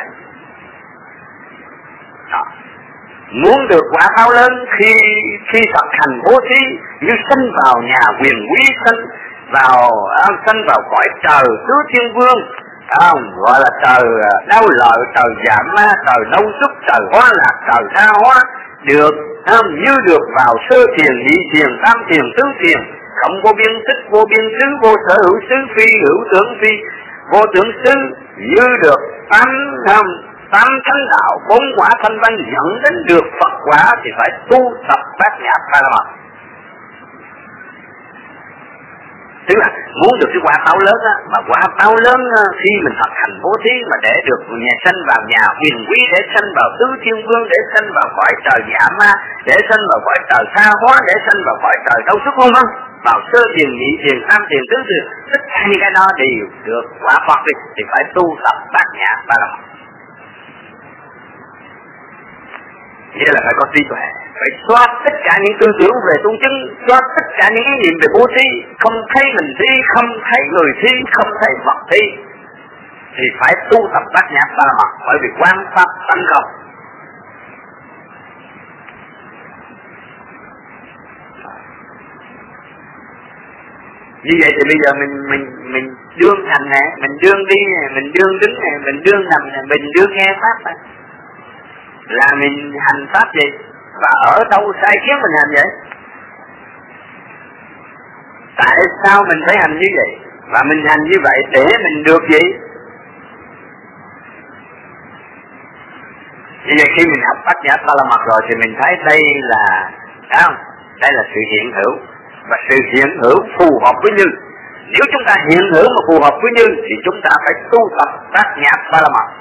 Đó. Muốn được quả báo lớn khi thực hành bố thí, như sanh vào nhà quyền quý, sanh vào cõi trời tứ thiên vương, gọi là trời đau lợi, trời giảm ma, trời đau xúc, trời hóa lạc, trời tha hóa, được như được vào sơ thiền, nhị thiền, tam thiền, tứ thiền, không vô biên tích, vô biên xứ, vô sở hữu xứ, phi hữu tưởng phi, vô tưởng xứ, như được tám thánh đạo, 4 quả thanh văn dẫn đến được Phật quả thì phải tu tập bát nhã ba la mật. Tức là muốn được cái quả báo lớn á, mà quả báo lớn khi mình thực hành bố thí mà để được nhà sanh vào nhà huyền quý, để sanh vào tứ thiên vương, để sanh vào cõi trời dạ ma, để sanh vào cõi trời tha hóa, để sanh vào cõi trời đau xúc, không? Vào sơ thiền, nhị thiền, tam thiền, tứ thiền, tất cả những cái đó đều được quả Phật thì phải tu tập bát nhã ba la mật. Nghĩa là phải có trí tuệ, phải xóa tất cả những tư tưởng về tu chứng, xóa tất cả những ý niệm về bố thí, không thấy mình thí, không thấy người thí, không thấy Phật thí. thì phải tu tập bát nhã ba la mật, bởi vì quan pháp tánh không. Như vậy thì bây giờ mình đương hành này, mình đương đi này, mình đương đứng này, mình đương nằm này, mình đương nghe pháp này, là mình hành pháp gì? Và ở đâu sai khiến mình hành vậy? Tại sao mình phải hành như vậy? Và mình hành như vậy để mình được gì? Bây giờ khi mình học bát nhã ba la mật rồi thì mình thấy đây là không? Đây là sự hiện hữu, và sự hiện hữu phù hợp với Như. Nếu chúng ta hiện hữu mà phù hợp với Như thì chúng ta phải tu tập bát nhã ba la mật.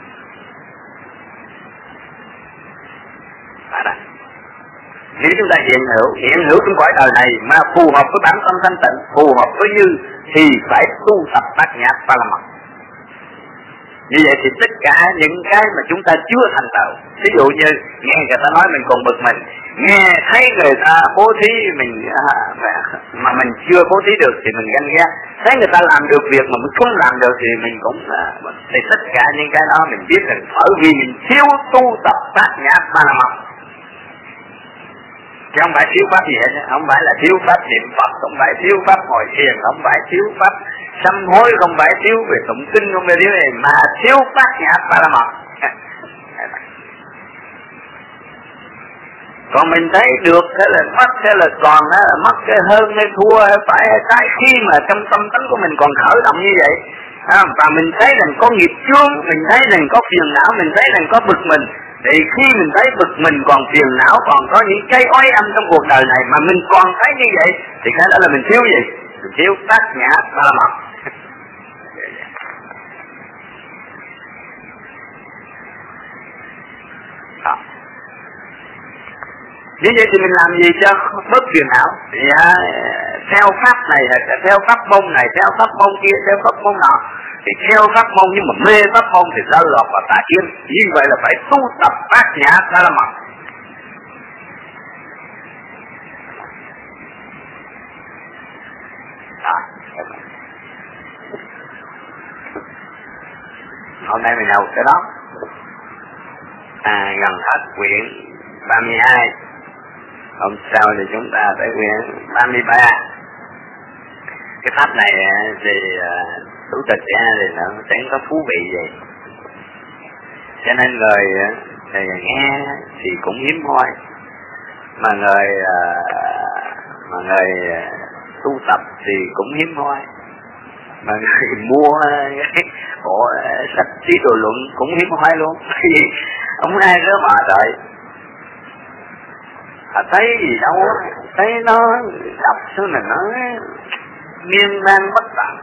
Nếu chúng ta hiện hữu trong cõi đời này mà phù hợp với bản tâm thanh tịnh, phù hợp với Như thì phải tu tập bát nhã ba la mật. Như vậy thì tất cả những cái mà chúng ta chưa thành tựu, ví dụ như nghe người ta nói mình còn bực mình, nghe thấy người ta bố thí mình mà mình chưa bố thí được thì mình ganh ghét, thấy người ta làm được việc mà mình không làm được thì mình cũng thì tất cả những cái đó mình biết rằng bởi vì mình thiếu tu tập bát nhã ba la mật. Chứ không phải thiếu pháp gì hết, không phải là thiếu pháp niệm Phật, không phải thiếu pháp ngồi thiền, không phải thiếu pháp sám hối, không phải thiếu về tụng kinh, không phải thiếu này, mà thiếu bát nhã ba la mật. Còn mình thấy được thế là mất, thế là còn là mất cái hơn hay thua hay phải hay trái, khi mà trong tâm tánh của mình còn khởi động như vậy, và mình thấy rằng có nghiệp chướng, mình thấy rằng có phiền não, mình thấy rằng có bực mình. Thì khi mình thấy bực mình còn phiền não, còn có những cái oái âm trong cuộc đời này mà mình còn thấy như vậy, thì cái đó là mình thiếu gì? Mình thiếu bát nhã ba la mật. Như vậy thì mình làm gì cho bớt phiền não? Thì theo pháp này, theo pháp môn này, theo pháp môn kia, theo pháp môn nọ. Thì theo pháp môn nhưng mà mê pháp môn thì rơi lọt vào tà kiến. Như vậy là phải tu tập bát nhã ba la mật. Hôm nay mình học cái đó. Gần hết quyển 32. Hôm sau thì chúng ta tới quyển 33. Cái pháp này thì chủ tịch thì nó chẳng có thú vị gì, cho nên người nghe thì cũng hiếm hoi, mà người tu tập thì cũng hiếm hoi, mà người mua cái bộ sách trí đồ luận cũng hiếm hoi luôn. Không ai đó mà đợi thấy gì đâu, thấy nó đọc số này nó miên man bất tận.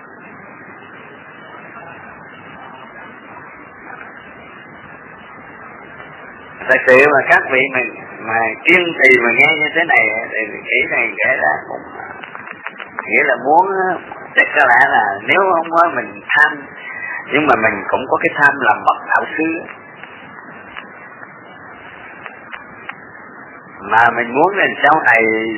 Thật sự mà các vị mình mà kiên trì mà nghe như thế này thì nghĩ này kể ra cũng nghĩa là muốn, chắc có lẽ là nếu không có mình tham, nhưng mà mình cũng có cái tham làm bậc đạo sư, mà mình muốn là sau này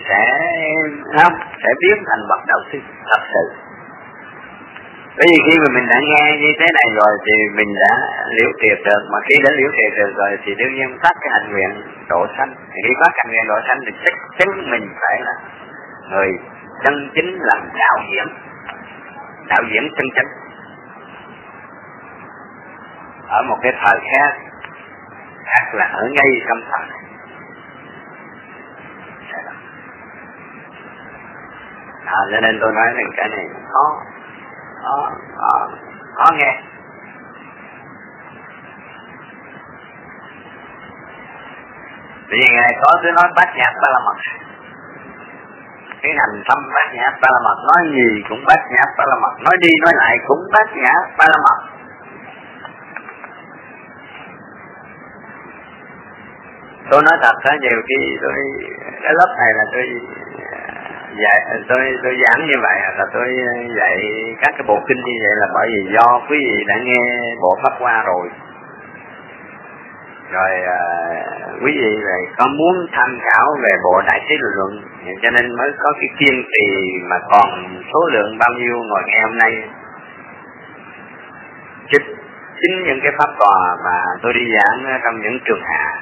sẽ biến thành bậc đạo sư thật sự. Bởi vì khi mà mình đã nghe như thế này rồi thì mình đã liễu triệt được, mà khi đã liễu triệt được rồi thì đương nhiên phát cái hành nguyện độ sanh. Thì khi phát hành nguyện độ sanh thì chắc chắn mình phải là người chân chính làm đạo diễn chân chính ở một cái thời khác là ở ngay trong thời. Cho nên tôi nói rằng cái này khó nghe. Vì Ngài có cứ nói bát nhã ba la mật, cái hành tâm bát nhã ba la mật, nói gì cũng bát nhã ba la mật, nói đi nói lại cũng bát nhã ba la mật. Tôi nói thật đó, nhiều khi cái lớp này là tôi giảng như vậy, là tôi dạy các cái bộ kinh như vậy là bởi vì do quý vị đã nghe bộ Pháp Hoa rồi quý vị lại có muốn tham khảo về bộ Đại Trí Luận, cho nên mới có cái kiên trì mà còn số lượng bao nhiêu ngồi nghe hôm nay. chính những cái pháp tòa mà tôi đi giảng trong những trường hạ.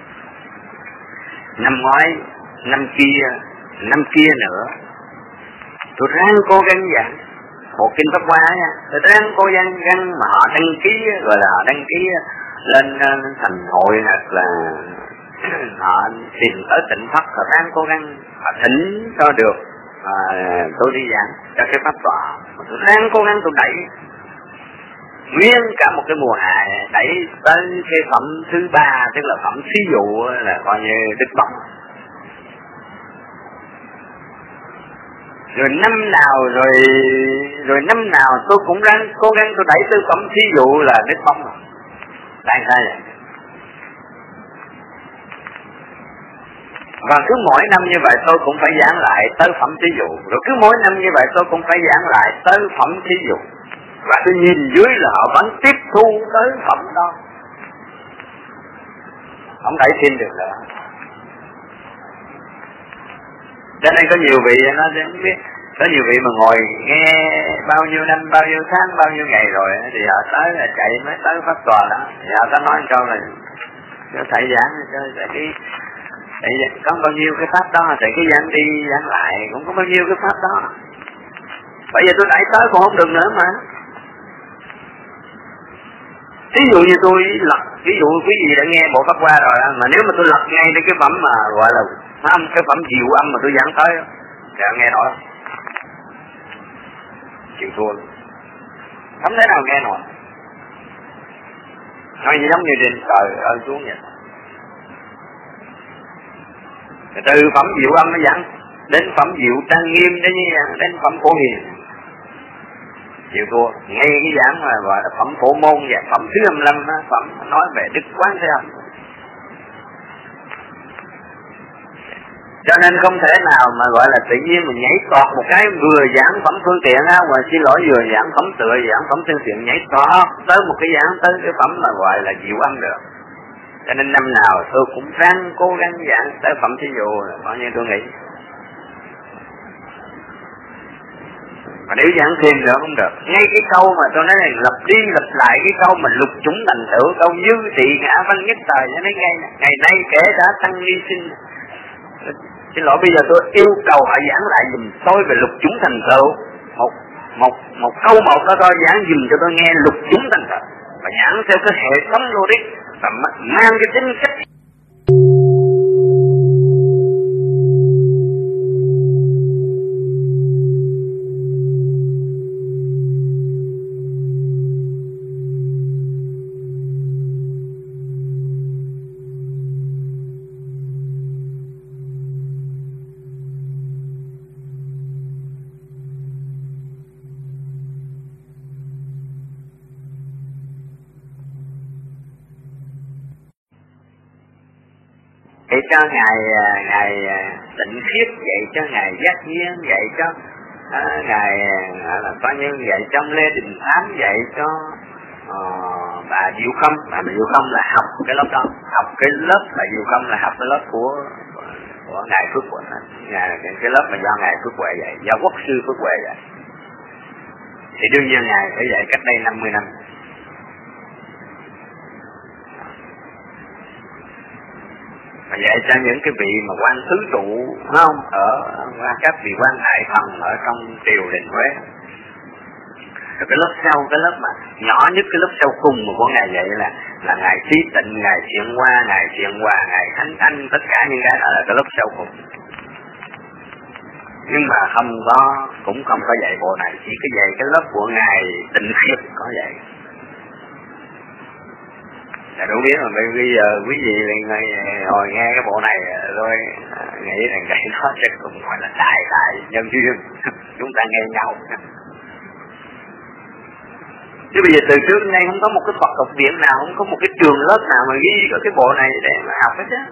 Năm ngoái, năm kia nữa, tôi ráng cố gắng giảng một kinh Pháp Hoa nha. Tôi ráng cố gắng mà họ đăng ký, gọi là họ đăng ký lên thành hội hoặc là họ tìm tới Tịnh Pháp, họ ráng cố gắng họ thỉnh cho được tôi đi giảng cho cái pháp tòa. Tôi ráng cố gắng tôi đẩy nguyên cả một cái mùa hè, đẩy tới cái phẩm thứ 3, tức là phẩm thí dụ là coi như đứt bóng. Rồi năm nào tôi cũng ráng cố gắng tôi đẩy tới phẩm thí dụ là đứt bóng. Tại sao vậy? Và cứ mỗi năm như vậy tôi cũng phải giảng lại tới phẩm thí dụ, rồi cứ mỗi năm như vậy tôi cũng phải giảng lại tới phẩm thí dụ. Và tôi nhìn dưới là họ vẫn tiếp thu tới phẩm đó, không đẩy thêm được nữa. Cho nên có nhiều vị nó không biết, có nhiều vị mà ngồi nghe bao nhiêu năm, bao nhiêu tháng, bao nhiêu ngày rồi thì họ tới là chạy mới tới pháp tòa đó, thì họ có nói câu là cho thầy giảng cho cái có bao nhiêu cái pháp đó, thầy cứ giảng đi giảng lại cũng có bao nhiêu cái pháp đó. Bây giờ tôi đẩy tới cũng không được nữa mà. Ví dụ như tôi lật, ví dụ quý vị đã nghe bộ Pháp Hoa rồi, mà nếu mà tôi lật ngay đến cái phẩm mà gọi là âm, cái phẩm diệu âm mà tôi giảng tới thì nghe nổi không? Chịu thua, không thể nào nghe nổi. Nói gì giống như trên trời ơi xuống vậy. Từ phẩm diệu âm mới giảng đến phẩm diệu trang nghiêm, đến phẩm phổ hiền, chịu thua. Ngay cái giảng mà gọi là phẩm phổ môn và phẩm thứ 25 đó, phẩm nói về Đức Quán Thế Âm. Cho nên không thể nào mà gọi là tự nhiên mình nhảy tọt một cái vừa giảng phẩm phương tiện á, mà xin lỗi vừa giảng phẩm tựa, giảng phẩm phương tiện nhảy tọt tới một cái giảng tới cái phẩm mà gọi là diệu âm được. Cho nên năm nào tôi cũng ráng cố gắng giảng tới phẩm thí dụ là bao nhiêu tôi nghĩ. Mà nếu giảng thêm nữa không được. Ngay cái câu mà tôi nói là lặp đi lặp lại cái câu mà lục chúng thành tựu, câu như thị ngã văn nhất thời, cho nên ngày nay kể cả tăng ni sinh. Xin lỗi, bây giờ tôi yêu cầu họ giảng lại dùm tôi về lục chúng thành tựu. Một câu một đó thôi, giảng dùm cho tôi nghe lục chúng thành tựu. Và giảng theo cái hệ thống logic và mang cái tính cách. Dạy cho ngài Tịnh Khiết, dạy cho ngài Giác Nhiên, dạy cho ngài là coi như dạy cho Lê Đình Thám, dạy cho bà Diệu Không. Bà Diệu Không là học cái lớp đó, học cái lớp bà Diệu Không là học cái lớp của ngài Phước Huệ, cái lớp mà do ngài Phước Huệ dạy, do Quốc sư Phước Huệ dạy. Thì đương nhiên ngài phải dạy cách đây 50 năm. Mà dạy cho những cái vị mà quan tứ trụ, không, ở các vị quan đại thần ở trong triều đình Huế. Rồi cái lớp sau, cái lớp mà nhỏ nhất, cái lớp sau cùng mà của ngài dạy là ngài Trí Tịnh, ngài Thiện Hoa, ngài Thánh Thanh, tất cả những cái đó là cái lớp sau cùng. Nhưng mà cũng không có dạy bộ này, chỉ có dạy cái lớp của ngài Tịnh Khiết có dạy. Đâu biết mà bây giờ quý vị hồi nghe cái bộ này rồi nghĩ rằng cái đó sẽ cũng gọi là đại nhân duyên chúng ta nghe nhau. Chứ bây giờ từ trước đến nay không có một cái Phật học viện nào, không có một cái trường lớp nào mà ghi có cái bộ này để mà học hết á.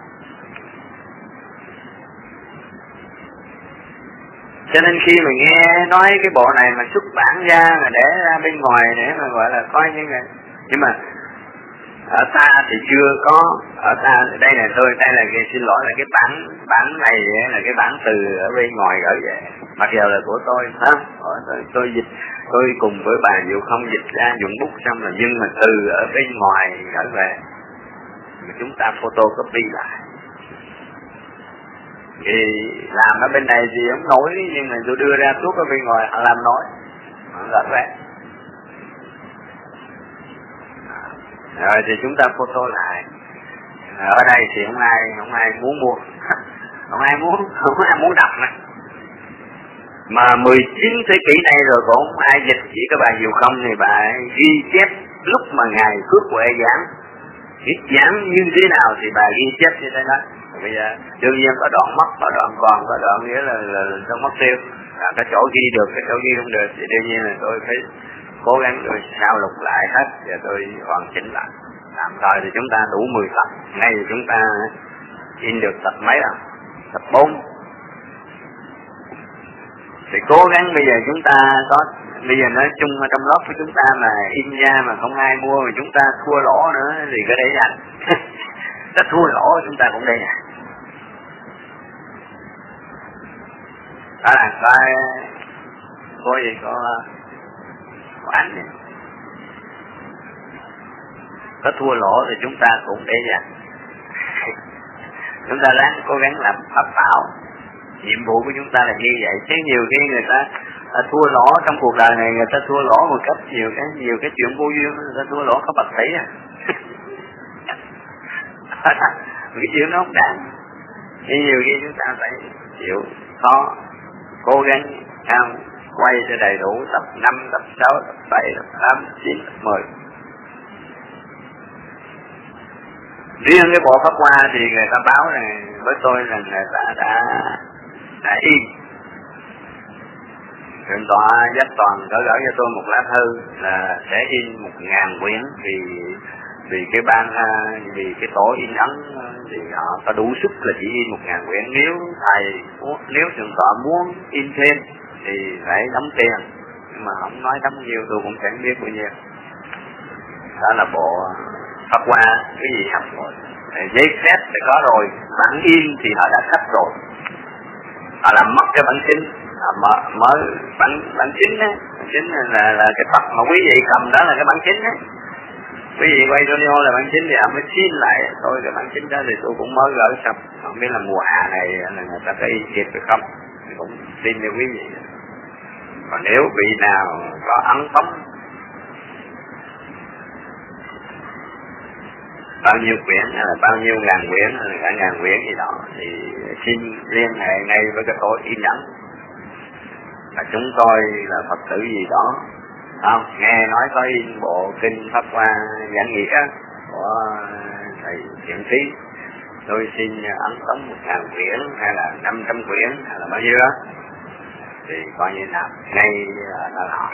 Cho nên khi mà nghe nói cái bộ này mà xuất bản ra mà để ra bên ngoài để mà gọi là coi như vậy, nhưng mà ở ta thì chưa có, ở ta đây là cái xin lỗi là cái bản này là cái bản từ ở bên ngoài gửi về. mặc dù là của tôi, tôi dịch, tôi cùng với bà Diệu Không dịch ra dụng bút xong rồi, nhưng mà từ ở bên ngoài gửi về mà chúng ta photocopy lại. Thì làm ở bên này thì không nổi, nhưng mà tôi đưa ra suốt ở bên ngoài họ làm nổi, họ gửi về. Rồi thì chúng ta photo lại. Ở đây thì không ai muốn mua, không ai muốn đọc này. Mà 19 thế kỷ này rồi cũng không ai dịch, chỉ có bà Diệu Không thì bà ghi chép lúc mà Ngài Phước Huệ giảng, giảng như thế nào thì bà ghi chép như thế đó. Bây giờ đương nhiên có đoạn mất, có đoạn còn, có đoạn nghĩa là không mất tiêu. Cái chỗ ghi được, cái chỗ ghi không được thì đương nhiên là tôi phải cố gắng tôi sao lục lại hết và tôi hoàn chỉnh lại. Tạm thời thì chúng ta đủ 10 tập, ngay thì chúng ta in được tập mấy rồi? Tập 4. Thì cố gắng bây giờ chúng ta có, bây giờ nói chung ở trong lớp của chúng ta mà in ra mà không ai mua mà chúng ta thua lỗ nữa thì cái đấy dành. Ta thua lỗ chúng ta cũng đây nè. Đó là có gì có ảnh này. Có thua lỗ thì chúng ta cũng để dành. Chúng ta ráng cố gắng làm pháp bảo. Nhiệm vụ của chúng ta là như vậy. Chứ nhiều khi người ta thua lỗ trong cuộc đời này, người ta thua lỗ một cách nhiều cái chuyện vô duyên, người ta thua lỗ có bạc tỷ à. Cái chuyện nó không đáng. Nhưng nhiều khi chúng ta phải chịu khó, cố gắng quay cho đầy đủ tập 5, tập 6, tập 7, tập 8, 9, tập 10. Riêng cái bộ Pháp Hoa thì người ta báo này với tôi là người ta đã in. Thượng tọa Giác Toàn đã gửi cho tôi một lá thư là sẽ in 1000 quyển, vì cái ban vì cái tổ in ấn thì họ có đủ sức là chỉ in 1000 quyển. Nếu thượng tọa muốn in thêm thì phải đóng tiền, nhưng mà không nói đóng nhiêu tôi cũng chẳng biết bao nhiêu. Đó là bộ Pháp Hoa, cái gì học rồi, giấy phép thì có rồi, bản in thì họ đã cấp rồi, họ làm mất cái bản chính, mới bản chính á, bản chính là cái tập mà quý vị cầm đó là cái bản chính á. Quý vị quay video là bản chính thì họ mới xin lại tôi cái bản chính đó, thì tôi cũng mới gửi xong, không biết là mùa hạ này là người ta có in kịp được không, thì cũng xin cho quý vị. Còn nếu vị nào có ấn tống bao nhiêu quyển hay là bao nhiêu ngàn quyển hay là cả ngàn quyển gì đó thì xin liên hệ ngay với cái tổ in ấn, và chúng tôi là Phật tử gì đó không nghe nói có in bộ kinh Pháp Hoa Giảng Nghĩa của thầy Thiện Trí, tôi xin ấn tống 1000 quyển hay là 500 quyển hay là bao nhiêu đó thì coi như nào ngay ở họ.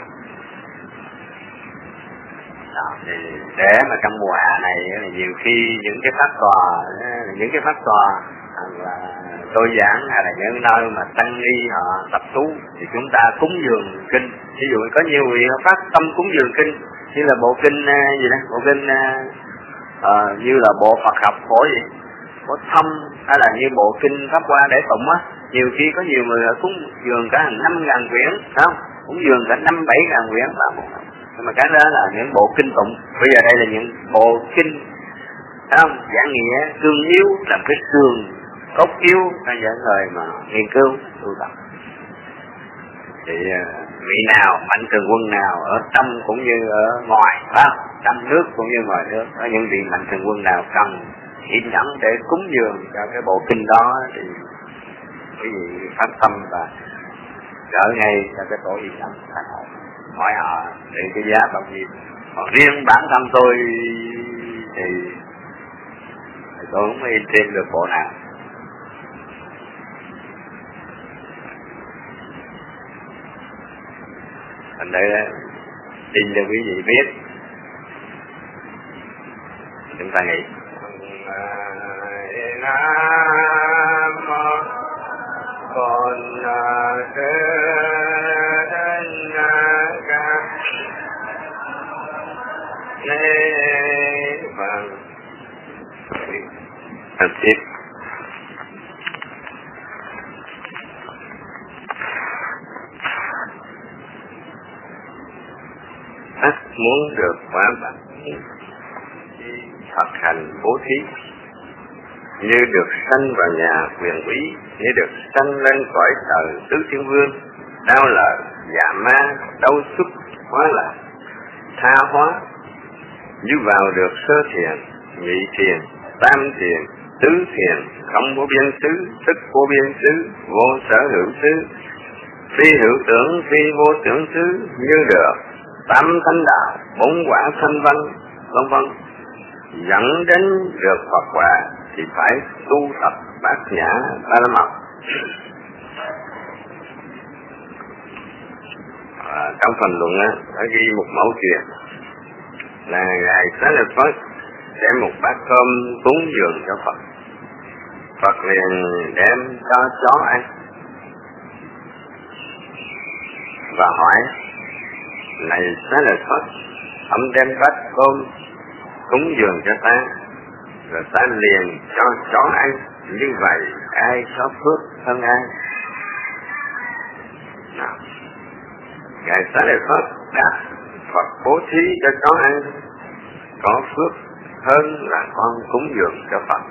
Đó, thì để mà trong mùa hạ này nhiều khi những cái pháp tòa là tôi giảng hay là những nơi mà tăng ni họ tập trú thì chúng ta cúng dường kinh. Ví dụ có nhiều vị phát tâm cúng dường kinh như là bộ kinh gì đó, bộ kinh như là bộ Phật học của gì, của Thông, hay là như bộ kinh Pháp Hoa để tụng á, nhiều khi có nhiều người cúng dường cả 5.000 quyển, không? Cúng dường cả 5-7.000 quyển vào một. Nhưng mà cái đó là những bộ kinh tụng. Bây giờ đây là những bộ kinh, không? Giảng nghĩa cương yếu, làm cái xương cốt yếu cho những người mà nghiên cứu tu tập. Thì vị nào, mạnh thường quân nào ở trong cũng như ở ngoài, phải không? Trong nước cũng như ngoài nước, có những vị mạnh thường quân nào cần in ấn để cúng dường cho cái bộ kinh đó thì quý vị phát tâm và gửi ngay cho cái tổ in ấn thành hội, hỏi họ để cái giá bao nhiêu. Còn riêng bản thân tôi thì tôi không in thêm được bộ nào. Thành đây xin cho quý vị biết, chúng ta nghĩ Nam con thế ca lễ vàng tiếp. ắt muốn được quả bằng thực hành bố thí, như được sanh vào nhà quyền quý, như được sanh lên cõi trời tứ thiên vương, đau lời dạ ma, đấu xuất hóa là tha hóa, như vào được sơ thiền, nhị thiền, tam thiền, tứ thiền, không có biên xứ, tức vô biên xứ, vô sở hữu xứ, phi hữu tưởng, phi vô tưởng xứ, như được tam thánh đạo, bốn quả thanh văn, vân vân, dẫn đến được Phật quả thì phải tu tập bát nhã ba la mật. Trong phần luận đã ghi một mẫu chuyện là ngài Xá Lợi Phất đem một bát cơm cúng dường cho Phật. Phật liền đem cho chó ăn và hỏi: này Xá Lợi Phất, ông đem bát cơm cúng dường cho ta, rồi ta liền cho chó ăn, như vậy ai có phước hơn ai? Nào, ngài Xá Lợi Phất đáp: Phật bố thí cho chó ăn có phước hơn là con cúng dường cho Phật.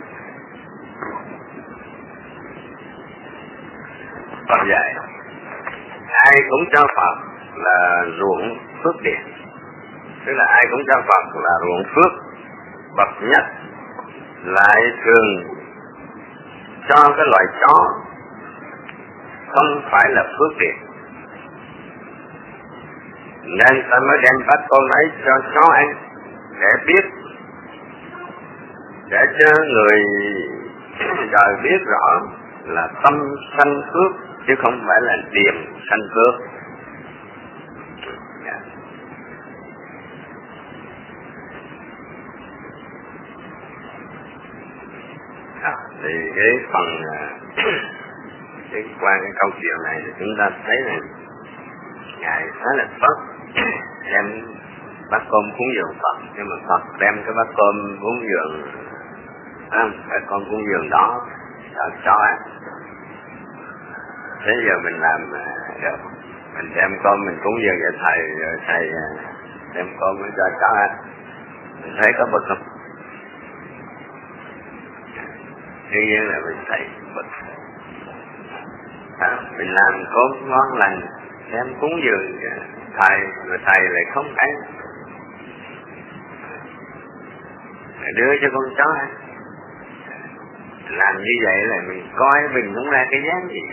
Phật dạy ai cũng cho Phật là ruộng phước điển, tức là ai cũng cho Phật là ruộng phước bậc nhất, lại thường cho cái loại chó không phải là phước điển, nên ta mới đem bát cơm ấy cho chó ăn để biết, để cho người đời biết rõ là tâm sanh phước chứ không phải là điềm sanh phước. Thì cái phần qua cái câu chuyện này thì chúng ta thấy là ngài Xá Lợi Phất đem bát cơm cúng dường Phật, nhưng mà Phật đem cái bát cơm cúng dường cái con cúng dường đó cho ăn. Thế giờ mình làm được, mình đem cơm mình cúng dường cho thầy, rồi thầy đem cơm cho chó ăn, mình thấy có bực không? Tuy nhiên là mình thấy bực. Mình làm cơm ngon lành đem cúng dường thầy, rồi thầy lại không ăn, đưa cho con chó ăn. Làm như vậy là mình coi mình không ra cái dáng gì.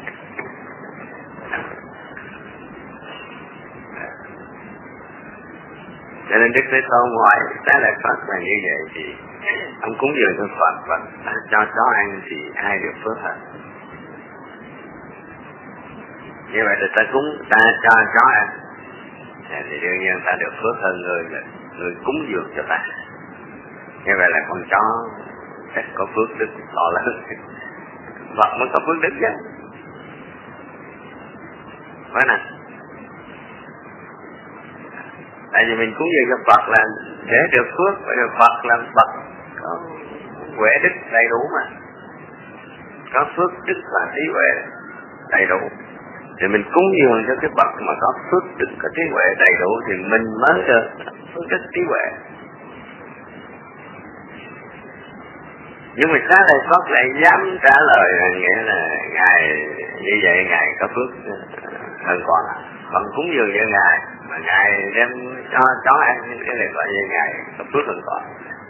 Cho nên Đức Thế Tôn hỏi Xá Lợi Phất là như vậy thì ông cúng dường cho Phật và cho chó ăn thì ai được phước hơn? Như vậy thì ta cho chó ăn thì đương nhiên ta được phước hơn người cúng dường cho ta. Như vậy là con chó chắc có phước đức to lớn. Phật mới có phước đức chứ, phải nè. Tại vì mình cúng dường cho Phật là để được phước, bởi vì Phật là Phật có huệ đức đầy đủ mà, có phước đức và trí huệ đầy đủ. Thì mình cúng dường cho cái bậc mà có phước đức, có trí huệ đầy đủ thì mình mới được phước đức trí huệ. Nhưng mà Xá Lợi Phất lại dám trả lời là nghĩa là ngài như vậy ngài có phước hơn con, còn cúng dường cho ngài mà ngài đem cho chó ăn, cái này gọi như ngài có phước hơn con.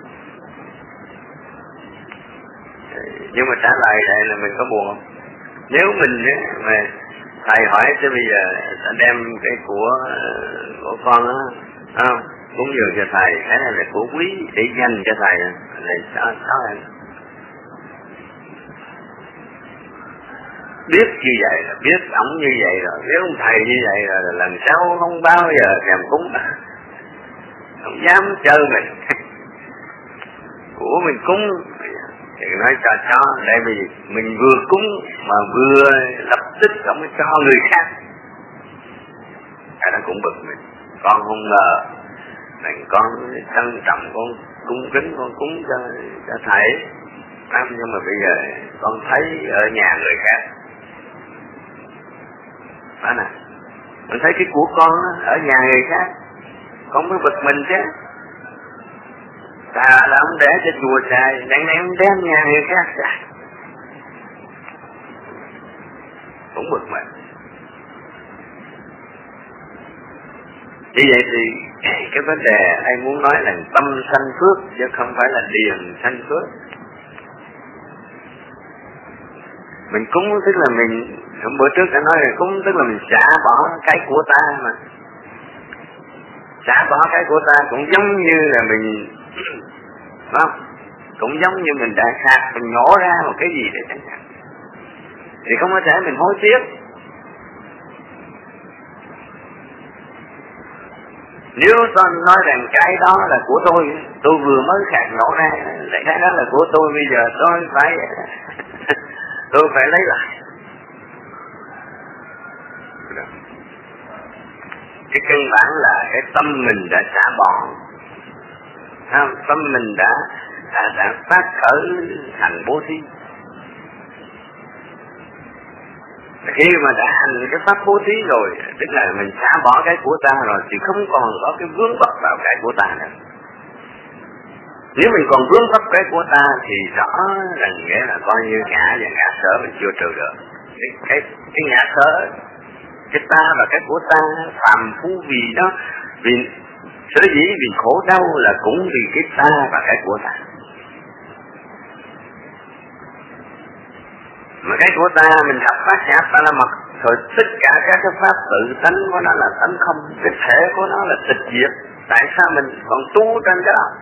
Nhưng mà trả lời đây là mình có buồn không? Nếu mình mà thầy hỏi chứ bây giờ đem cái của con á, cúng dường cho thầy, cái này là của quý để dành cho thầy, này sao anh biết như vậy là biết ổng như vậy rồi, nếu ông thầy như vậy rồi lần sau không bao giờ thèm cúng, không dám chơi mình. Của mình cúng thì nói cho để vì mình vừa cúng mà vừa lập tức không có cho người khác, cái đó cũng bực mình. Con không ngờ mình con trân trọng, con cung kính, con cúng cho thầy, nhưng mà bây giờ con thấy ở nhà người khác, phải nè, mình thấy cái của con ở nhà người khác Không có bực mình chứ. Xài là ông để cho chùa xài, đang đem nhà người khác xài. Cũng bực mình. Như vậy thì cái vấn đề anh muốn nói là tâm sanh phước chứ không phải là điền sanh phước. Mình cúng tức là mình, hôm bữa trước đã nói là cúng tức là mình xả bỏ cái của ta mà. Xả bỏ cái của ta cũng giống như là mình, không? Cũng giống như mình đã khát, mình nhổ ra một cái gì để chẳng hạn. Thì không có thể mình hối tiếc. Nếu tôi nói rằng cái đó là của tôi vừa mới khát nhổ ra, cái đó là của tôi, bây giờ tôi phải lấy lại. Cái căn bản là cái tâm mình đã xả bỏ, tâm mình đã phát khởi thành bố thí. Khi mà đã hành cái pháp bố thí rồi, tức là mình xả bỏ cái của ta rồi thì không còn có cái vướng mắc vào cái của ta nữa. Nếu mình còn vướng mắc cái của ta thì rõ là nghĩa là coi như ngã và ngã sở mình chưa trừ được. Cái ngã sở, cái ta và cái của ta phàm phu vì đó, vì sở dĩ vì khổ đau là cũng vì cái ta và cái của ta. Mà cái của ta mình thắp phát nhã ta là mật, rồi tất cả các cái pháp tự tánh của nó là tánh không, cái thể của nó là tịch diệt. Tại sao mình còn tu trên cái đó?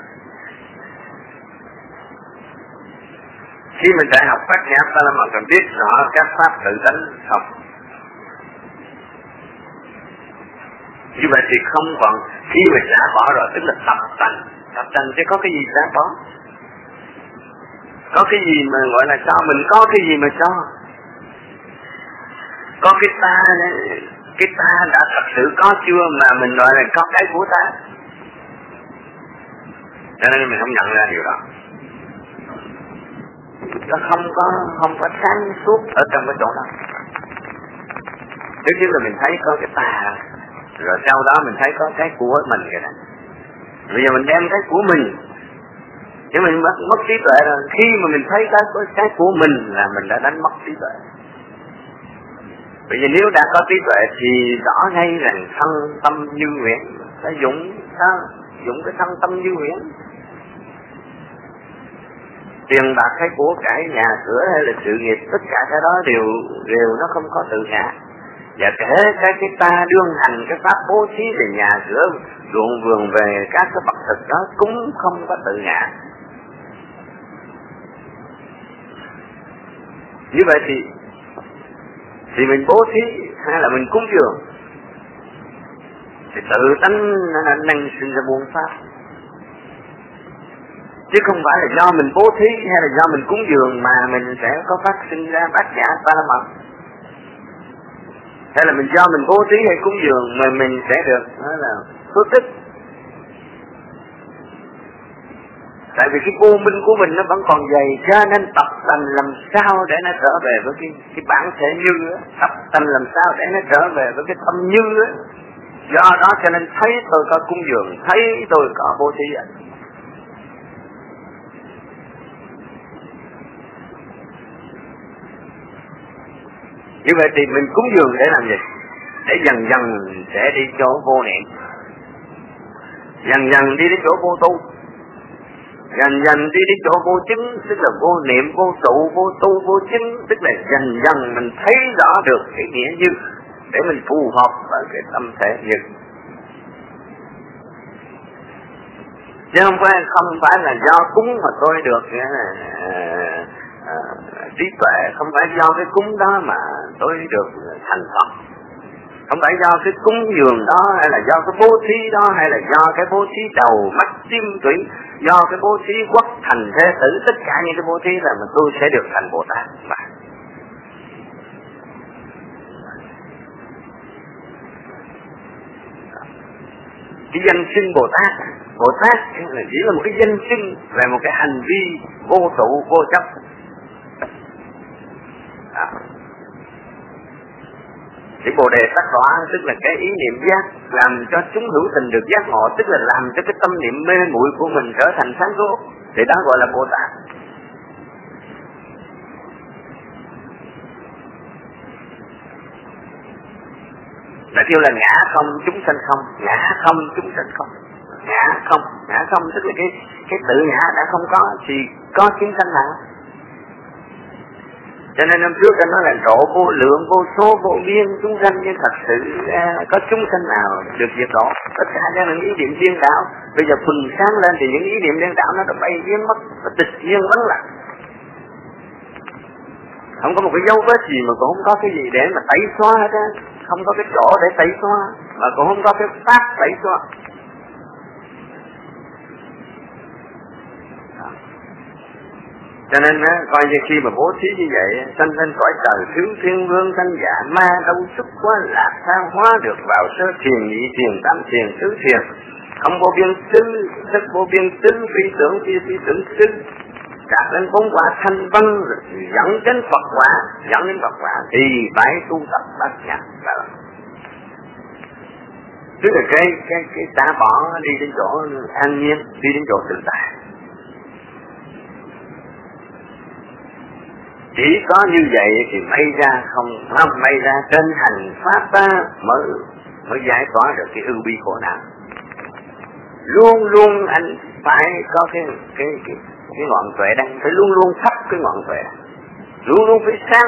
Khi mình đại học phát nhã ta là mật, mình biết rõ các pháp tự tánh không. Như vậy thì không còn, khi mà xả bỏ rồi tức là tập tành chứ có cái gì xả bỏ. Có cái gì mà gọi là cho, mình có cái gì mà cho. Có cái ta đã thật sự có chưa mà mình nói là có cái của ta. Cho nên mình không nhận ra điều đó. Nó không có sáng suốt ở trong cái chỗ đó. Trước là mình thấy có cái ta, rồi sau đó mình thấy có cái của mình kìa. Bây giờ mình đem cái của mình, nhưng mình mất trí tuệ rồi. Khi mà mình thấy cái của mình là mình đã đánh mất trí tuệ. Bởi vì nếu đã có trí tuệ thì rõ ngay rằng thân tâm như nguyện, phải dụng cái thân tâm như nguyện. Tiền bạc hay của cải, nhà cửa hay là sự nghiệp, tất cả cái đó đều nó không có tự ngã. Và kể cái ta đương hành cái pháp bố thí về nhà cửa, ruộng vườn về các cái vật thực đó cũng không có tự ngã. Như vậy thì mình bố thí hay là mình cúng dường thì tự tánh nó năng sinh ra buông pháp, chứ không phải là do mình bố thí hay là do mình cúng dường mà mình sẽ có phát sinh ra bát nhã ba la mật, hay là mình do mình bố thí hay cúng dường mà mình sẽ được đó là phước tích. Tại vì cái vô minh của mình nó vẫn còn dày, cho nên tập tành làm sao để nó trở về với cái bản thể như á, tập tành làm sao để nó trở về với cái tâm như á. Do đó cho nên thấy tôi có cúng dường, thấy tôi có bố thí á. Như vậy thì mình cúng dường để làm gì? Để dần dần sẽ đi chỗ vô niệm, dần dần đi đến chỗ vô tu, dần dần đi đến chỗ vô chứng, tức là vô niệm, vô trụ, vô tu, vô chứng, tức là dần dần mình thấy rõ được cái nghĩa như để mình phù hợp với cái tâm thể như. Chứ không phải là do cúng mà tôi được trí tuệ, không phải do cái cúng đó mà tôi được thành Phật, không phải do cái cúng dường đó, hay là do cái bố thí đó, hay là do cái bố thí đầu mắt tim tủy, do cái bố thí quốc thành thế tử, tất cả những cái bố thí là mà tôi sẽ được thành Bồ Tát. Cái danh xưng Bồ Tát là chỉ là một cái danh xưng về một cái hành vi vô trụ vô chấp. Thì Bồ Đề Tát Đọa tức là cái ý niệm giác, làm cho chúng hữu tình được giác ngộ, tức là làm cho cái tâm niệm mê muội của mình trở thành sáng suốt, thì đó gọi là Bồ Tát. Đã kêu là ngã không chúng sanh không, ngã không chúng sanh không, ngã không tức là cái tự ngã đã không có thì có chúng sanh nào. Cho nên năm trước anh nói là độ vô lượng, vô số, vô biên chúng sanh, nhưng thật sự có chúng sanh nào được diệt độ. Tất cả những ý niệm điên đảo, bây giờ phừng sáng lên thì những ý niệm điên đảo nó bay biến mất, nó tịch nhiên vắng lặng. Không có một cái dấu vết gì mà cũng không có cái gì để mà tẩy xóa hết á, không có cái chỗ để tẩy xóa, mà cũng không có cái pháp tẩy xóa. Cho nên coi như khi mà bố thí như vậy, sanh lên cõi trời thiếu thiên vương thanh dạ ma đâu xuất quá lạc tha hóa được vào sơ thiền nhị thiền tam thiền tứ thiền, không vô biên tư, thức vô biên tư, phi tưởng tư, đạt đến bốn quả thanh văn, dẫn đến Phật quả, thì phải tu tập bát nhã. Tức là cái xả bỏ đi đến chỗ an nhiên, đi đến chỗ tự tại. Chỉ có như vậy thì may ra may ra trên hành pháp mới giải tỏa được cái ưu bi khổ não. Luôn luôn anh phải có cái ngọn tuệ đăng, phải luôn luôn thắp cái ngọn tuệ, luôn luôn phải sáng.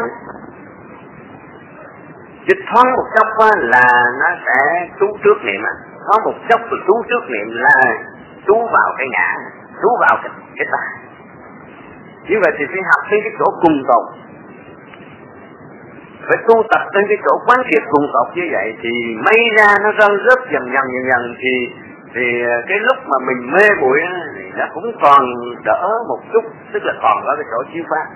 Chứ thoáng một chốc là nó sẽ trú trước niệm, thoáng một chốc thì trú trước niệm là trú vào cái ngã, trú vào cái ta. Như vậy thì phải học đến cái chỗ cùng tột, phải tu tập đến cái chỗ quán triệt cùng tột như vậy thì may ra nó rớt dần dần thì cái lúc mà mình mê muội thì nó cũng còn đỡ một chút, tức là còn có cái chỗ chiếu pháp.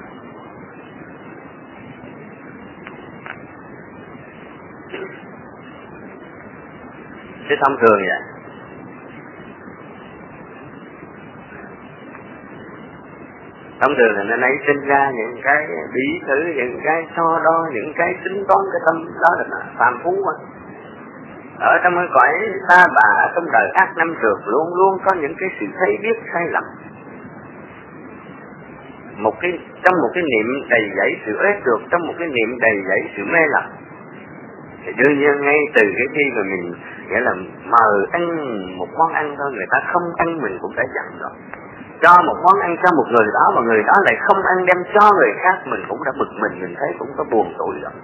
Thế thông thường vậy. Thông thường là nó nảy sinh ra những cái bí thử, những cái so đo, những cái tính toán, cái tâm đó là phàm phu quá. Ở trong cái cõi ta bà, trong đời ác năm trượt luôn luôn có những cái sự thấy biết sai lầm. Trong một cái niệm đầy dẫy sự ế trượt, trong một cái niệm đầy dẫy sự mê lầm, thì đương nhiên ngay từ cái khi mà mình nghĩa là mời ăn một món ăn thôi, người ta không ăn mình cũng đã giận rồi. Cho một món ăn cho một người đó mà người đó lại không ăn đem cho người khác, mình cũng đã bực mình thấy cũng có buồn tủi rồi.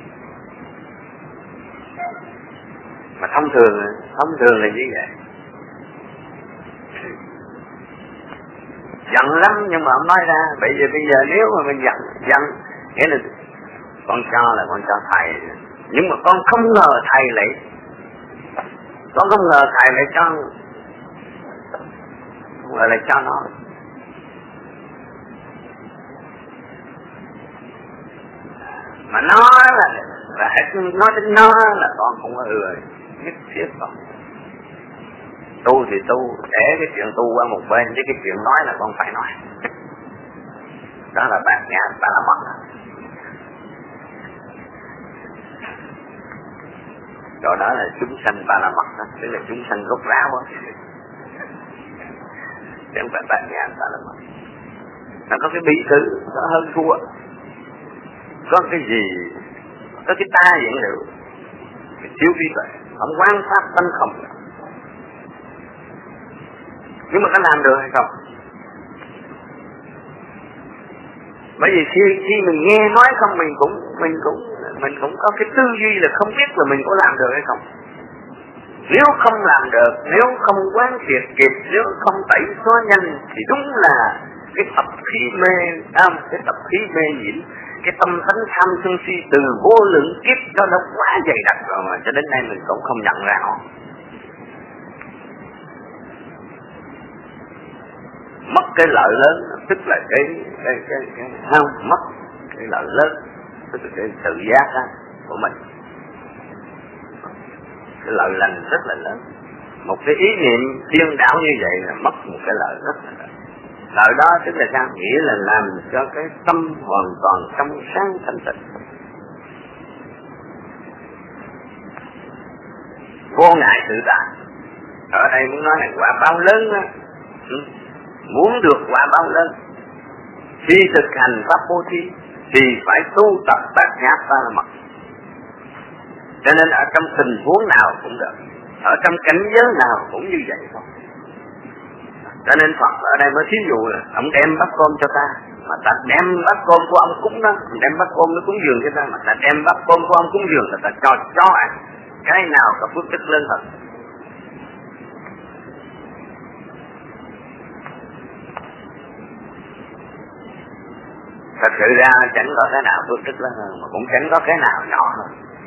Mà thông thường là như vậy. Giận lắm nhưng mà ông nói ra, bây giờ nếu mà mình giận nghĩa là con cho là con cho thầy, nhưng mà con không ngờ thầy lại cho nó. Mà nó là hết nói đến nó là con không có nhất thiết con. Tu thì tu, để cái chuyện tu qua một bên, chứ cái chuyện nói là con phải nói. Đó là bát nhã ta là mất. Rồi đó là chúng sanh ta là mất, tức là chúng sanh gốc ráo á. Chứ không phải bát nhã ta là mất. Nó có cái bí thư, nó hơn thua. Có cái gì, có cái ta hiện liệu, cái thiếu trí tuệ, không quan sát tánh không. Nhưng mà có làm được hay không? Bởi vì khi mình nghe nói không, mình cũng có cái tư duy là không biết là mình có làm được hay không. Nếu không làm được, nếu không quán triệt kịp, nếu không tẩy xóa nhanh thì đúng là cái tập khí mê nhiễm, cái tâm tánh tham sân si từ vô lượng kiếp đó nó quá dày đặc rồi mà cho đến nay mình cũng không nhận ra nó. Mất cái lợi lớn, tức là cái không mất cái lợi lớn, tức là cái tự giác đó của mình. Cái lợi lành rất là lớn. Một cái ý niệm điên đảo như vậy là mất một cái lợi rất là lớn. Lợi đó tức là sao? Nghĩa là làm cho cái tâm hoàn toàn trong sáng thanh tịnh. vô ngại tự tại. Ở đây muốn nói là quả báo lớn đó. Muốn được quả báo lớn, khi thực hành pháp bố thí thì phải tu tập bát nhã ba la mật. Cho nên ở trong tình huống nào cũng được, ở trong cảnh giới nào cũng như vậy thôi. Cho nên Phật ở đây mới thí dụ là ông đem bát cơm cho ta, mà ta đem bát cơm của ông cúng đó, đem bát cơm nó cúng dường cho ta, mà ta đem bát cơm của ông cúng dường là ta cho ăn. Cái nào có phước đức lớn hơn? Thật sự ra chẳng có cái nào phước đức lớn hơn, mà cũng chẳng có cái nào nhỏ hơn.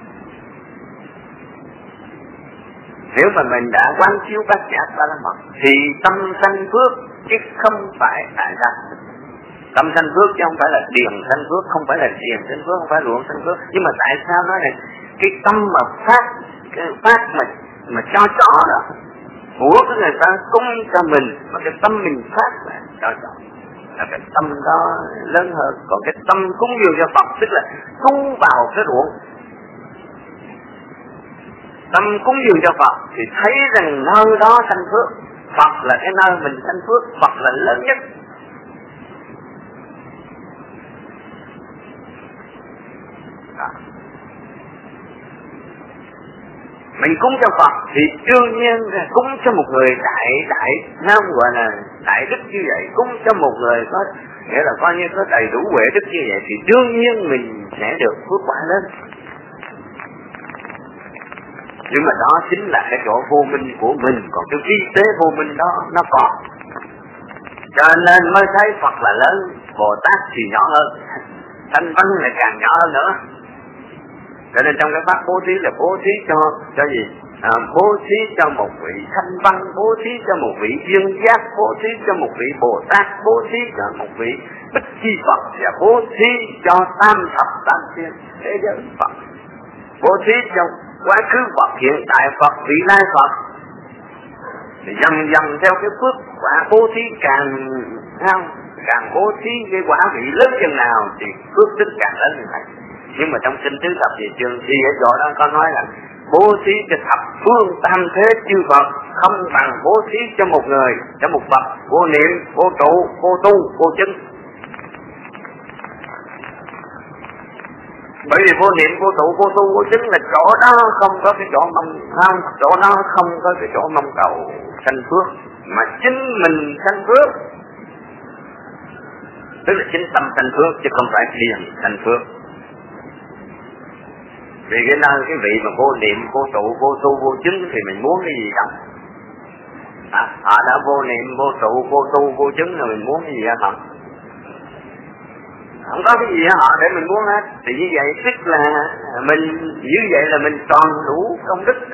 Nếu mà mình đã quán chiếu bát nhã ba la mật thì tâm sanh phước chứ không phải tại ra. Tâm sanh phước chứ không phải là điền sanh phước, không phải là điền sanh phước, không phải ruộng sanh phước. Nhưng mà tại sao nói này, cái tâm mà phát mà cho đó, của cái người ta cúng cho mình, mà cái tâm mình phát là cho là cái tâm đó lớn hơn. Còn cái tâm cúng dường cho Phật tức là tu vào cái ruộng. Tâm cúng dường cho Phật thì thấy rằng nơi đó sanh phước. Phật là cái nơi mình sanh phước, Phật là lớn nhất. Đó. Mình cúng cho Phật thì đương nhiên là cúng cho một người đại nam gọi là đại đức như vậy, cúng cho một người có nghĩa là coi như có đầy đủ huệ đức như vậy thì đương nhiên mình sẽ được phước quả lớn. Nhưng mà đó chính là cái chỗ vô minh của mình, còn cái vi tế vô minh đó nó còn. Cho nên mới thấy Phật là lớn, Bồ Tát thì nhỏ hơn, Thanh Văn lại càng nhỏ hơn nữa. Cho nên trong cái pháp bố thí là bố thí cho gì? Bố thí cho một vị Thanh Văn, bố thí cho một vị Duyên Giác, bố thí cho một vị Bồ Tát, bố thí cho một vị Bích Chi Phật, và bố thí cho tam thập tam thiên thế giới Phật, bố thí cho quá khứ Phật, hiện tại Phật, vị lai Phật. Thì dần theo cái phước quả bố thí càng bố thí cái quả vị lớn chừng nào thì phước đức càng lớn như vậy. Nhưng mà trong kinh tứ thập địa chương thì ở chỗ đó có nói là bố thí cho thập phương tam thế chư Phật không bằng bố thí cho một người, cho một Phật vô niệm, vô trụ, vô tu, vô chứng. Bởi vì vô niệm, vô trụ, vô tu, vô chứng là chỗ đó không có cái chỗ mong không, chỗ đó không có cái chỗ mong cầu sanh phước, mà chính mình sanh phước. Tức là chính tâm sanh phước chứ không phải liền sanh phước. Vì cái nơi cái vị mà vô niệm, vô trụ, vô tu, vô chứng thì mình muốn cái gì đâu? Họ đã vô niệm, vô trụ, vô tu, vô chứng rồi mình muốn cái gì hả? Không có cái gì họ để mình muốn hết. Thì như vậy tức là mình như vậy là mình toàn đủ công đức.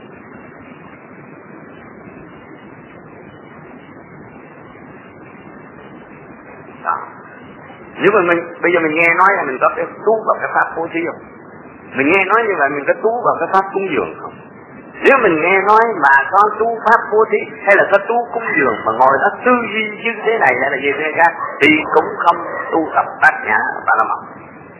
Đó. Nếu mà bây giờ mình nghe nói là mình có cái tú vào cái pháp bố thí không? Mình nghe nói như vậy mình có tú vào cái pháp cúng dường không? Nếu mình nghe nói mà có tú pháp bố thí hay là có tú cúng dường mà ngồi đó tư duy như thế này hay là như thế khác thì cũng không tu tập bát nhã ba la mật.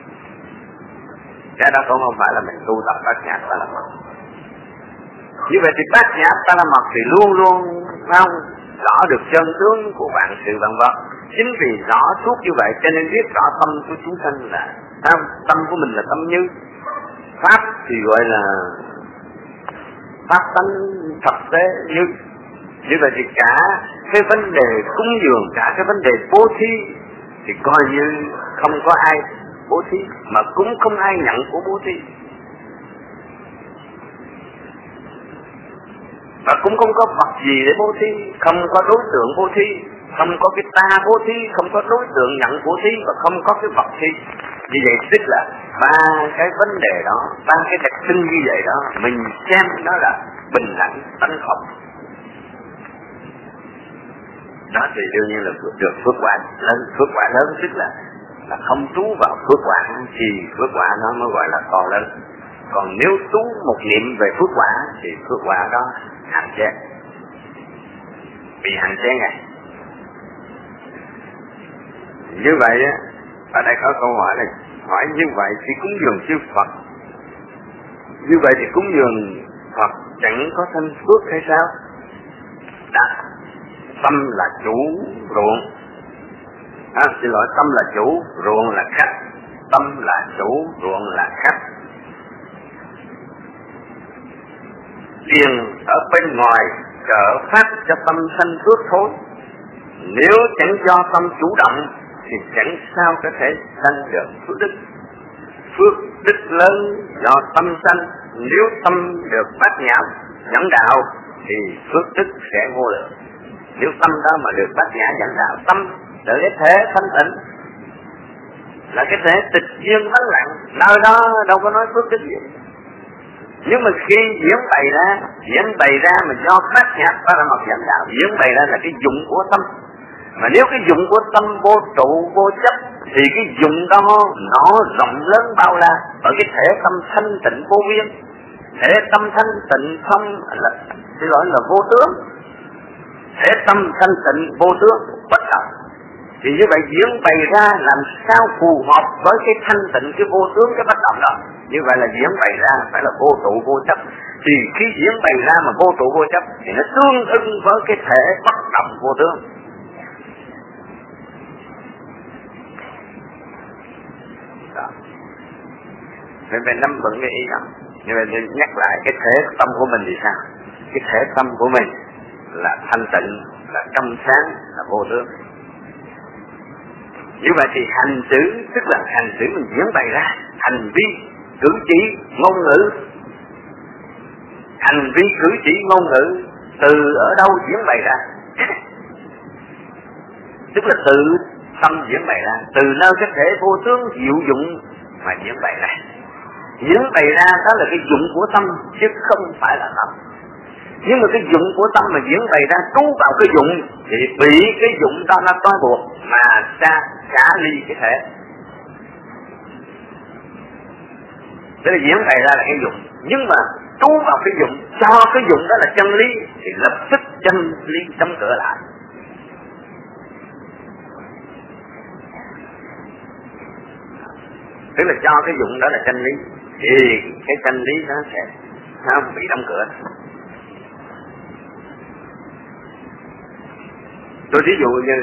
Cái đó cũng không phải là mình tu tập bát nhã ba la mật. Như vậy thì bát nhã ba la mật thì luôn luôn không rõ được chân tướng của vạn sự vạn vật. Chính vì rõ suốt như vậy cho nên biết rõ tâm của chúng sanh là tâm của mình là tâm như. Pháp thì gọi là pháp tánh thực tế như vậy thì cả cái vấn đề cúng dường, cả cái vấn đề bố thí thì coi như không có ai bố thí, mà cũng không ai nhận của bố thí, và cũng không có vật gì để bố thí, không có đối tượng bố thí, không có cái ta bố thí, không có đối tượng nhận bố thí và không có cái vật thí. Như vậy tức là ba cái vấn đề đó, ba cái đặc trưng như vậy đó, mình xem nó là bình đẳng tánh không. Đó thì đương nhiên là được phước quả lớn. Phước quả lớn tức là không trú vào phước quả thì phước quả nó mới gọi là to lớn. Còn nếu trú một niệm về phước quả thì phước quả đó hạn chế, bị hạn chế ngay. Như vậy á, ở đây có câu hỏi này, hỏi như vậy thì cúng dường chư Phật, như vậy thì cúng dường Phật chẳng có sanh phước hay sao? Đã, tâm là chủ ruộng. Xin lỗi, tâm là chủ, ruộng là khách. Tâm là chủ, ruộng là khách. Tiền ở bên ngoài trợ phát cho tâm sanh phước thôi. Nếu chẳng do tâm chủ động thì chẳng sao có thể sanh được phước đức. Phước đức lớn do tâm sanh. Nếu tâm được bát nhã dẫn đạo thì phước đức sẽ vô lượng. Nếu tâm đó mà được bát nhã dẫn đạo, tâm là cái thể thanh tịnh, là cái thể tịch nhiên vắng lặng, nơi đó đâu có nói phước đức gì. Nhưng mà khi diễn bày ra mà do bát nhã Ba La Mật dẫn đạo, diễn bày ra là cái dụng của tâm. Mà nếu cái dụng của tâm vô trụ vô chấp thì cái dụng đó nó rộng lớn bao la. Ở cái thể tâm thanh tịnh vô biên, thể tâm thanh tịnh không là xin lỗi là vô tướng, thể tâm thanh tịnh vô tướng bất động. Thì như vậy diễn bày ra làm sao phù hợp với cái thanh tịnh, cái vô tướng, cái bất động đó. Như vậy là diễn bày ra phải là vô trụ vô chấp. Thì khi diễn bày ra mà vô trụ vô chấp thì nó tương ưng với cái thể bất động vô tướng. Nên phải nắm vững cái ý đó. Nhưng mà nhắc lại cái thể tâm của mình thì sao? Cái thể tâm của mình là thanh tịnh, là trong sáng, là vô tướng. Như vậy thì hành xử, tức là hành xử mình diễn bày ra, hành vi, cử chỉ, ngôn ngữ. Hành vi, cử chỉ, ngôn ngữ từ ở đâu diễn bày ra? Tức là tự tâm diễn bày ra, từ nơi cái thể vô tướng diệu dụng mà diễn bày ra. Diễn bày ra đó là cái dụng của tâm chứ không phải là tâm. Nhưng mà cái dụng của tâm mà diễn bày ra trú vào cái dụng thì bị cái dụng đó nó trói buộc mà trả ly cái thể. Tức là diễn bày ra là cái dụng, nhưng mà trú vào cái dụng, cho cái dụng đó là chân lý thì lập tức chân lý đóng cửa lại. Tức là cho cái dụng đó là chân lý thì cái chân lý nó sẽ không bị đóng cửa. Tôi ví dụ như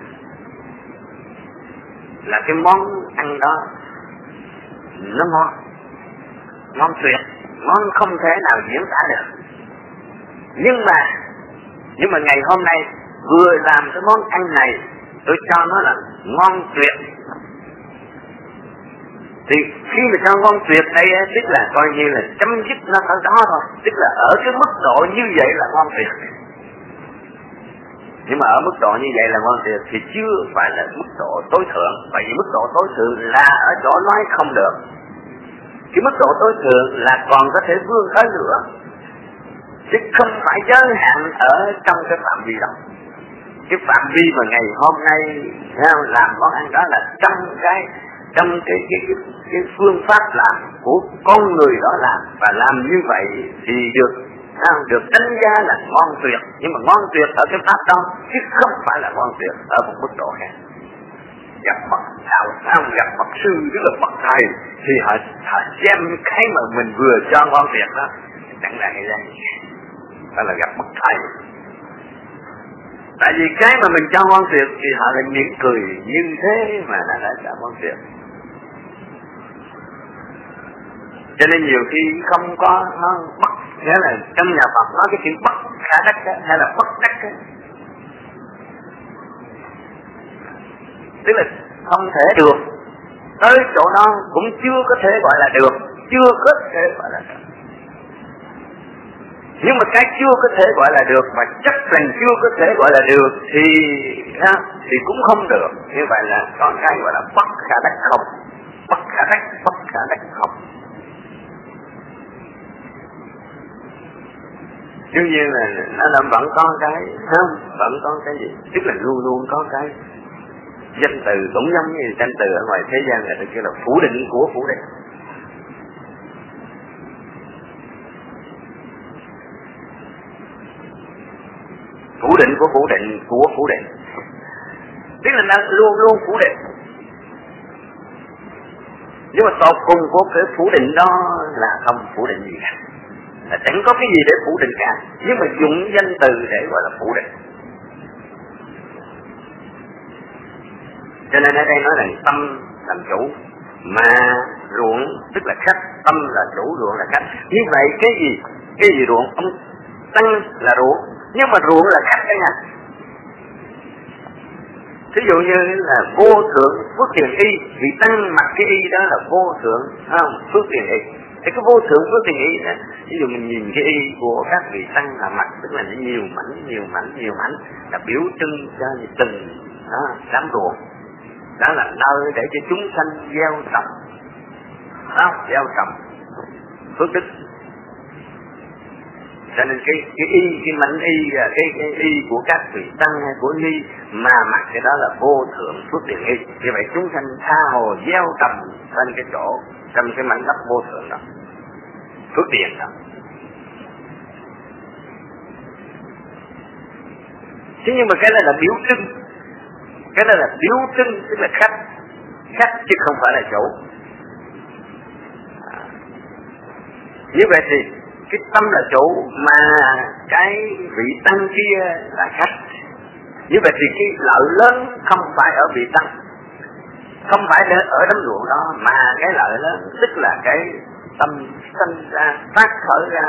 là cái món ăn đó nó ngon tuyệt, ngon không thể nào diễn tả được. Nhưng mà ngày hôm nay vừa làm cái món ăn này tôi cho nó là ngon tuyệt. Thì khi mà cho ngon tuyệt đây tức là coi như là chấm dứt nó ở đó thôi. Tức là ở cái mức độ như vậy là ngon tuyệt. Nhưng mà ở mức độ như vậy là ngon tuyệt thì chưa phải là mức độ tối thượng. Bởi vì mức độ tối thượng là ở chỗ nói không được. Cái mức độ tối thượng là còn có thể vươn tới nữa, chứ không phải giới hạn ở trong cái phạm vi đó. Cái phạm vi mà ngày hôm nay làm món ăn đó là trong cái phương pháp làm của con người đó làm, và làm như vậy thì được đánh giá là ngon tuyệt. Nhưng mà ngon tuyệt ở cái pháp đó chứ không phải là ngon tuyệt ở một mức độ khác. Gặp bậc đạo sao, gặp bậc sư tức là bậc thầy thì họ xem cái mà mình vừa cho ngon tuyệt đó chẳng là cái gì, đó là gặp bậc thầy. Tại vì cái mà mình cho ngon tuyệt thì họ lại mỉm cười như thế mà nó đã cho ngon tuyệt. Cho nên nhiều khi không có nó bất, nghĩa là trong nhà Phật nói cái chữ bất khả đắc hay là bất đắc ấy. Tức là không thể được, tới chỗ đó cũng chưa có thể gọi là được, chưa có thể gọi là được. Nhưng mà cái chưa có thể gọi là được mà chắc rằng chưa có thể gọi là được thì cũng không được. Như vậy là có cái gọi là bất khả đắc không, bất khả đắc không. Đương nhiên là nó vẫn có cái vẫn có cái gì, tức là luôn luôn có cái danh từ cũng giống như danh từ ở ngoài thế gian người ta kêu là phủ định của phủ định. Phủ định của phủ định của phủ định, tức là nó luôn luôn phủ định. Nhưng mà tột cùng của cái phủ định đó là không phủ định gì cả. là chẳng có cái gì để phủ định cả, nhưng mà dụng danh từ để gọi là phủ định. Cho nên ở đây nói là tâm làm chủ, mà ruộng tức là khách, tâm là chủ, ruộng là khách. Như vậy cái gì ruộng? Ông Tăng là ruộng, nhưng mà ruộng là khách đấy nha. Ví dụ như là vô thượng phước tiền y, vì Tăng mặc cái y đó là vô thượng không? Phước tiền y. Thì cái vô thượng phước tiền y đó, ví dụ mình nhìn cái y của các vị Tăng là mặc, tức là nó nhiều mảnh là biểu trưng cho từng đám ruộng. Đó là nơi để cho chúng sanh gieo trồng, gieo trồng phước đức. Cho nên cái mảnh y, cái y của các vị Tăng hay của ni mà mặc cái đó là vô thượng phước tiền y. Như vậy chúng sanh tha hồ gieo trồng trên cái chỗ, trong cái mảnh đất vô thượng đó, phước tiền đó. Thế nhưng mà cái này là biểu trưng, cái này là biểu trưng, tức là khách chứ không phải là chủ. Như vậy thì cái tâm là chủ mà cái vị Tăng kia là khách. Như vậy thì cái lợi lớn không phải ở vị Tăng, không phải ở đám ruộng đó, mà cái lợi lớn tức là cái tâm sanh ra, phát khởi ra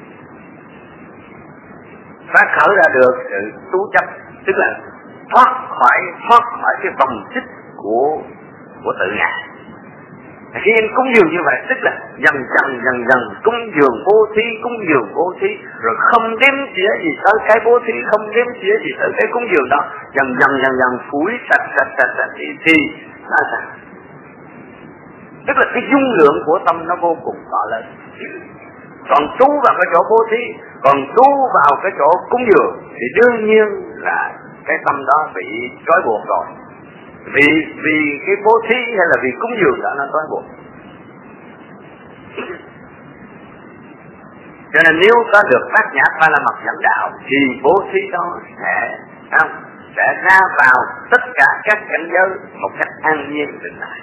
được sự tú chấp, tức là thoát khỏi cái vòng xích của tự ngã. Khi anh cúng dường như vậy, tức là dần dần cúng dường vô thí, rồi không đếm xỉa gì tới cái bố thí, không đếm xỉa gì tới cái cúng dường đó, dần phủi sạch thì nó sạch. Tức là cái dung lượng của tâm nó vô cùng to lớn. Còn chú vào cái chỗ bố thí, còn chú vào cái chỗ cúng dường thì đương nhiên là cái tâm đó bị trói buộc rồi. Vì cái bố thí hay là vì cúng dường đó nó trói buộc. Cho nên nếu có được Bát Nhã Ba La Mật dẫn đạo thì bố thí đó sẽ ra vào tất cả các cảnh giới một cách an nhiên định lại.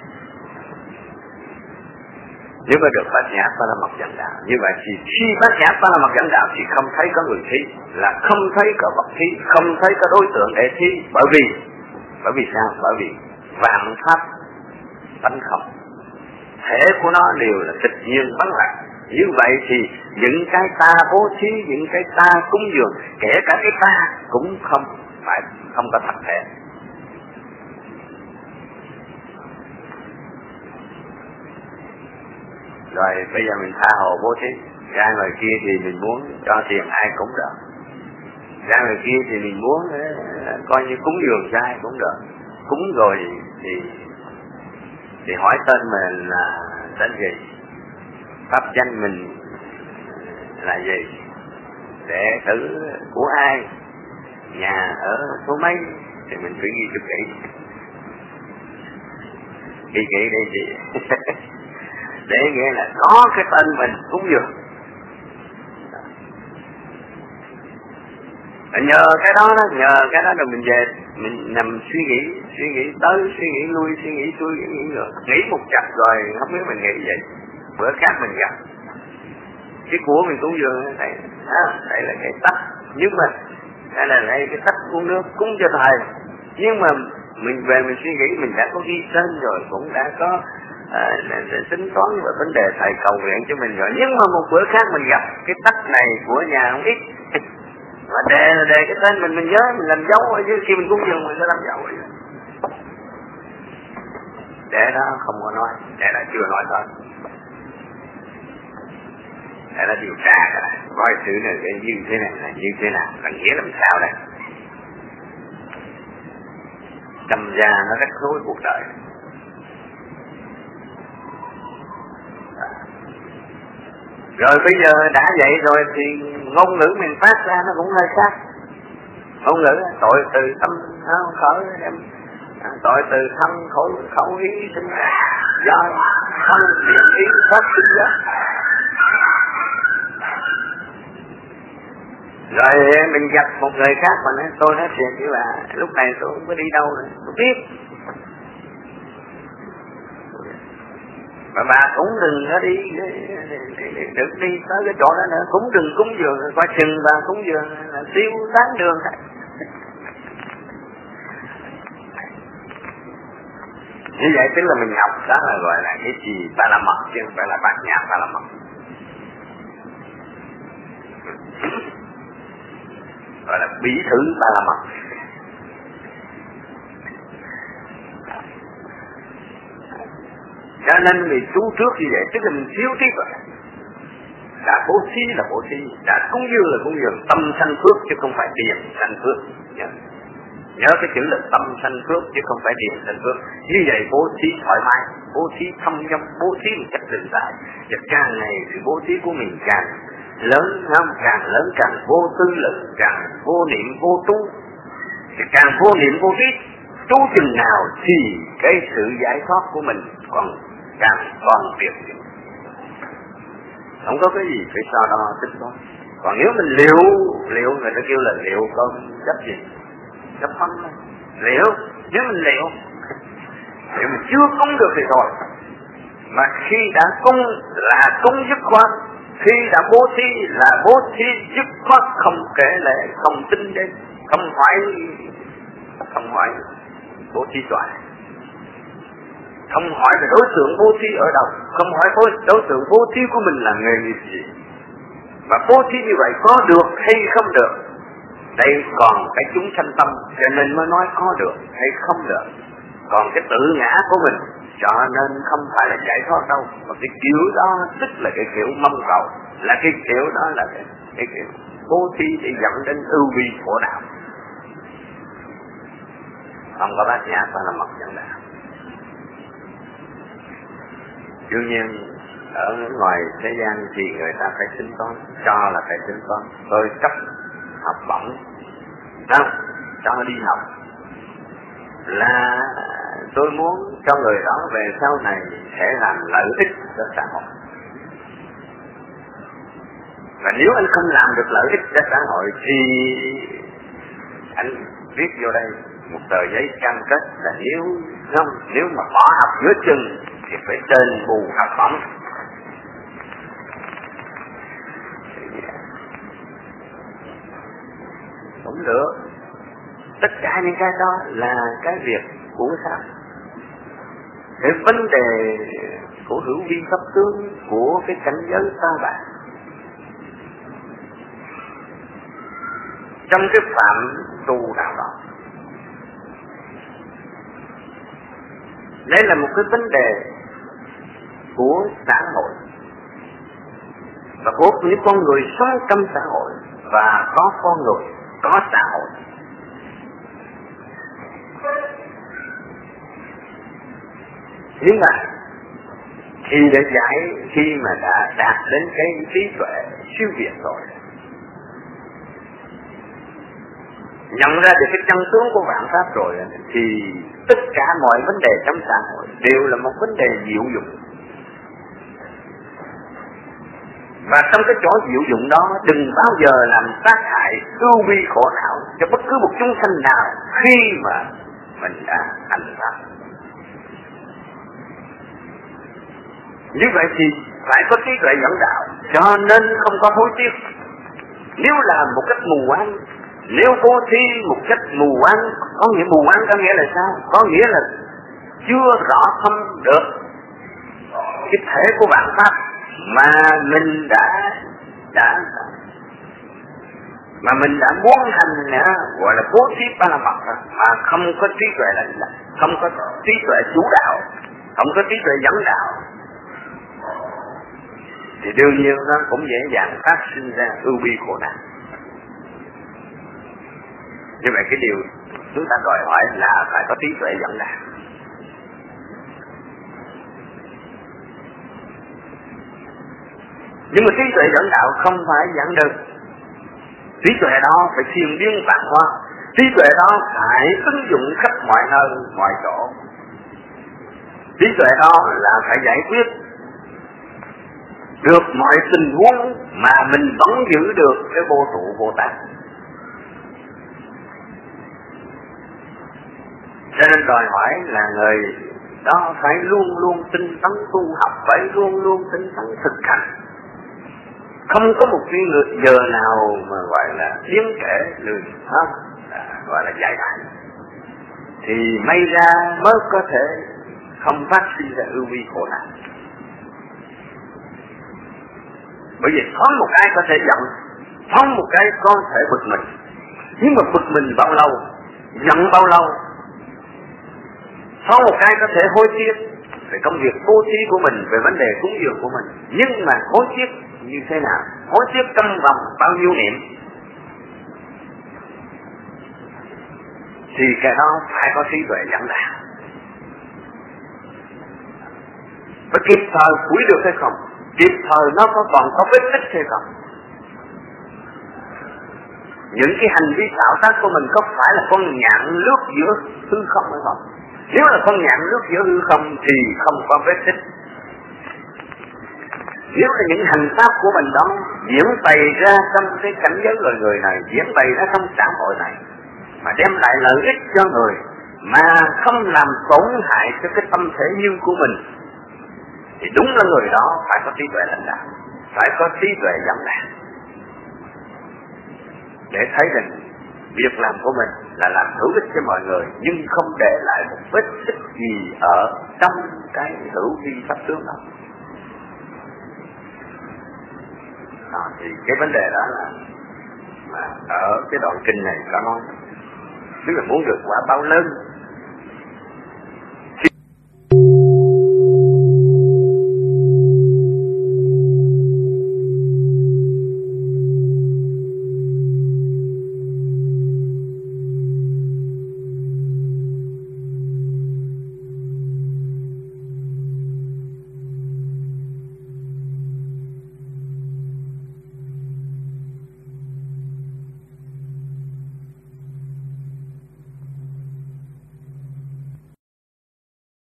Nếu mà được Bát Nhã Ba La Mật dẫn đạo, như vậy thì khi Bát Nhã Ba La Mật dẫn đạo thì không thấy có người thí, là không thấy có vật thí, không thấy có đối tượng để thí. Bởi vì sao? Bởi vì vạn pháp tánh không, thể của nó đều là tịch nhiên vắng lặng. Như vậy thì những cái ta bố thí, những cái ta cúng dường, kể cả cái ta cũng không có thật thể. Rồi bây giờ mình tha hồ bố thí, ra ngoài kia thì mình muốn cho tiền ai cũng được, ra ngoài kia thì mình muốn coi như cúng dường cho ai cũng được. Cúng rồi thì hỏi tên mình là tên gì, pháp danh mình là gì, đệ tử của ai, nhà ở số mấy, thì mình phải ghi cho kỹ. Ghi kỹ đây gì để nghĩa là có cái tên mình cúng dường. Nhờ cái đó rồi mình về mình nằm suy nghĩ tới, suy nghĩ lui, suy nghĩ xuôi, nghĩ một chập rồi không biết mình nghĩ gì. Bữa khác mình gặp cái của mình cúng dường thầy, đây là cái tách, nhưng mà đây là cái tách uống nước cúng cho thầy, nhưng mà mình về mình suy nghĩ mình đã có ghi tên rồi, cũng đã có tính toán về vấn đề thầy cầu nguyện cho mình rồi, nhưng mà một bữa khác mình gặp cái tách này của nhà ông ít mà đề cái tên mình nhớ, mình làm dấu ở dưới, khi mình cúng dường mình sẽ làm dấu ở dưới. Để đó không có nói, để đó chưa nói thôi, để đó điều tra rồi coi sự này như thế này là như thế nào, là nghĩa làm sao đây. Đâm ra nó rắc rối cuộc đời. Rồi bây giờ đã vậy rồi thì ngôn ngữ mình phát ra nó cũng hơi khác. Ngôn ngữ tội từ tâm khởi em, tội từ thân khẩu ý sinh ra, do thân miệng ý phát sinh ra. Rồi mình gặp một người khác mà nói tôi nói chuyện với bà, lúc này tôi không có đi đâu nữa, tôi biết. Mà bà cũng đừng có đi đừng đi tới cái chỗ đó nữa, cũng đừng cúng dường qua chừng bà cúng dường là tiêu tán đường hết. Như vậy tức là mình học đó là gọi là cái gì ta là mật, chứ không phải là bát nhã ta là mật. Gọi là bí thử ta là mật. Cho nên người tu trước như vậy tức là mình thiếu trí tuệ. Đã bố thí là bố thí, đã cúng dường là cúng dường, tâm sanh phước chứ không phải tiền sanh phước. Nhớ cái chữ là tâm sanh phước chứ không phải tiền sanh phước. Như vậy bố thí thoải mái, bố thí thâm dâm, bố thí một cách tự tại. Và càng ngày thì bố thí của mình càng lớn, càng lớn càng vô tư lực, càng vô niệm vô tu. Thì càng vô niệm vô trí, tu chừng nào thì cái sự giải thoát của mình càng tuyệt. Không có cái gì phải so đo tính toán. Còn nếu mình liệu người ta kêu là liệu con chấp gì? Chấp phân thôi. Liệu, nếu mình liệu mình chưa cúng được thì thôi. Mà khi đã cúng là cúng dứt khoát, khi đã bố thí là bố thí dứt khoát, không kể lệ, không tính đến, không hỏi bố thí toại. Không hỏi về đối tượng bố thí ở đâu, không hỏi đối tượng bố thí của mình là nghề nghiệp gì, và bố thí như vậy có được hay không được. Đây còn cái chúng sanh tâm, cho nên mới nói có được hay không được. Còn cái tự ngã của mình, cho nên không phải là giải thoát đâu, mà cái kiểu đó tức là cái kiểu mong cầu, là cái kiểu đó là cái kiểu bố thí để dẫn đến ưu vi khổ đạo. Không có bát nhã ta là mật dẫn đạo. Đương nhiên ở ngoài thế gian thì người ta phải tính toán, cho là phải tính toán. Tôi cấp học bổng, không, cho đi học là tôi muốn cho người đó về sau này sẽ làm lợi ích cho xã hội. Và nếu anh không làm được lợi ích cho xã hội thì anh viết vô đây một tờ giấy cam kết là nếu mà bỏ học giữa chừng thì phải đền bù học bổng. Cũng được. Tất cả những cái đó là cái việc của sao? Cái vấn đề của hữu vi pháp tướng của cái cảnh giới ta bà. Trong cái phạm tu đạo đó. Đây là một cái vấn đề của xã hội và của những con người sống trong xã hội, và có con người, có xã hội. Nhưng mà khi mà đã đạt đến cái trí tuệ siêu việt rồi, nhận ra được cái chân tướng của vạn pháp rồi, thì tất cả mọi vấn đề trong xã hội đều là một vấn đề diệu dụng. Và trong cái chỗ diệu dụng đó, đừng bao giờ làm tác hại ưu vi khổ não cho bất cứ một chúng sanh nào khi mà mình đã hành pháp. Như vậy thì phải có trí tuệ dẫn đạo, cho nên không có hối tiếc. Nếu làm một cách mù quáng, nếu bố thí một cách mù quáng, có nghĩa mù quáng có nghĩa là sao? Có nghĩa là chưa rõ thâm được cái thể của vạn pháp mà mình mà mình đã muốn hành gọi là bố thí ba la mật, mà không có trí tuệ là không có trí tuệ chủ đạo, không có trí tuệ dẫn đạo, thì đương nhiên nó cũng dễ dàng phát sinh ra ưu bi khổ nạn. Như vậy cái điều chúng ta đòi hỏi là phải có trí tuệ dẫn đạo. Nhưng mà trí tuệ dẫn đạo không phải dẫn được. Trí tuệ đó phải thiên biến vạn hóa. Trí tuệ đó phải ứng dụng khắp mọi nơi, mọi chỗ. Trí tuệ đó là phải giải quyết được mọi tình huống mà mình vẫn giữ được cái vô trụ vô tác. Cho nên đòi hỏi là người Đó, phải luôn luôn tinh tấn tu học, phải luôn luôn tinh tấn thực hành. Không có một cái giờ nào mà gọi là tiếng kể lười hết, gọi là giải đại, thì may ra mới có thể không phát sinh ra ưu vi khổ nạn. Bởi vì thoáng một cái có thể giận, thoáng một cái có thể bực mình, nhưng mà bực mình bao lâu, giận bao lâu, thoáng một cái có thể hối tiếc về công việc bố thí của mình, về vấn đề cúng dường của mình. Nhưng mà hối tiếc như thế nào, hối tiếc trong vòng bao nhiêu niệm, thì cái đó phải có trí tuệ dẫn đạo. Và kịp thời phủi được hay không, kịp thời nó còn có vết tích hay không. Những cái hành vi tạo tác của mình có phải là con nhạn lướt giữa hư không hay không? Nếu là con nhạn lướt giữa hư không thì không có vết tích. Nếu là những hành pháp của mình đó diễn bày ra trong cái cảnh giới loài người này, diễn bày ra trong xã hội này, mà đem lại lợi ích cho người, mà không làm tổn hại cho cái tâm thể nhân của mình, thì đúng là người đó phải có trí tuệ lãnh đạo, phải có trí tuệ dẫn đạo, để thấy rằng việc làm của mình là làm hữu ích cho mọi người, nhưng không để lại một vết tích gì ở trong cái hữu vi pháp tướng đó. Thì cái vấn đề đó là mà ở cái đoạn kinh này có nói, tức là muốn được quả báo lớn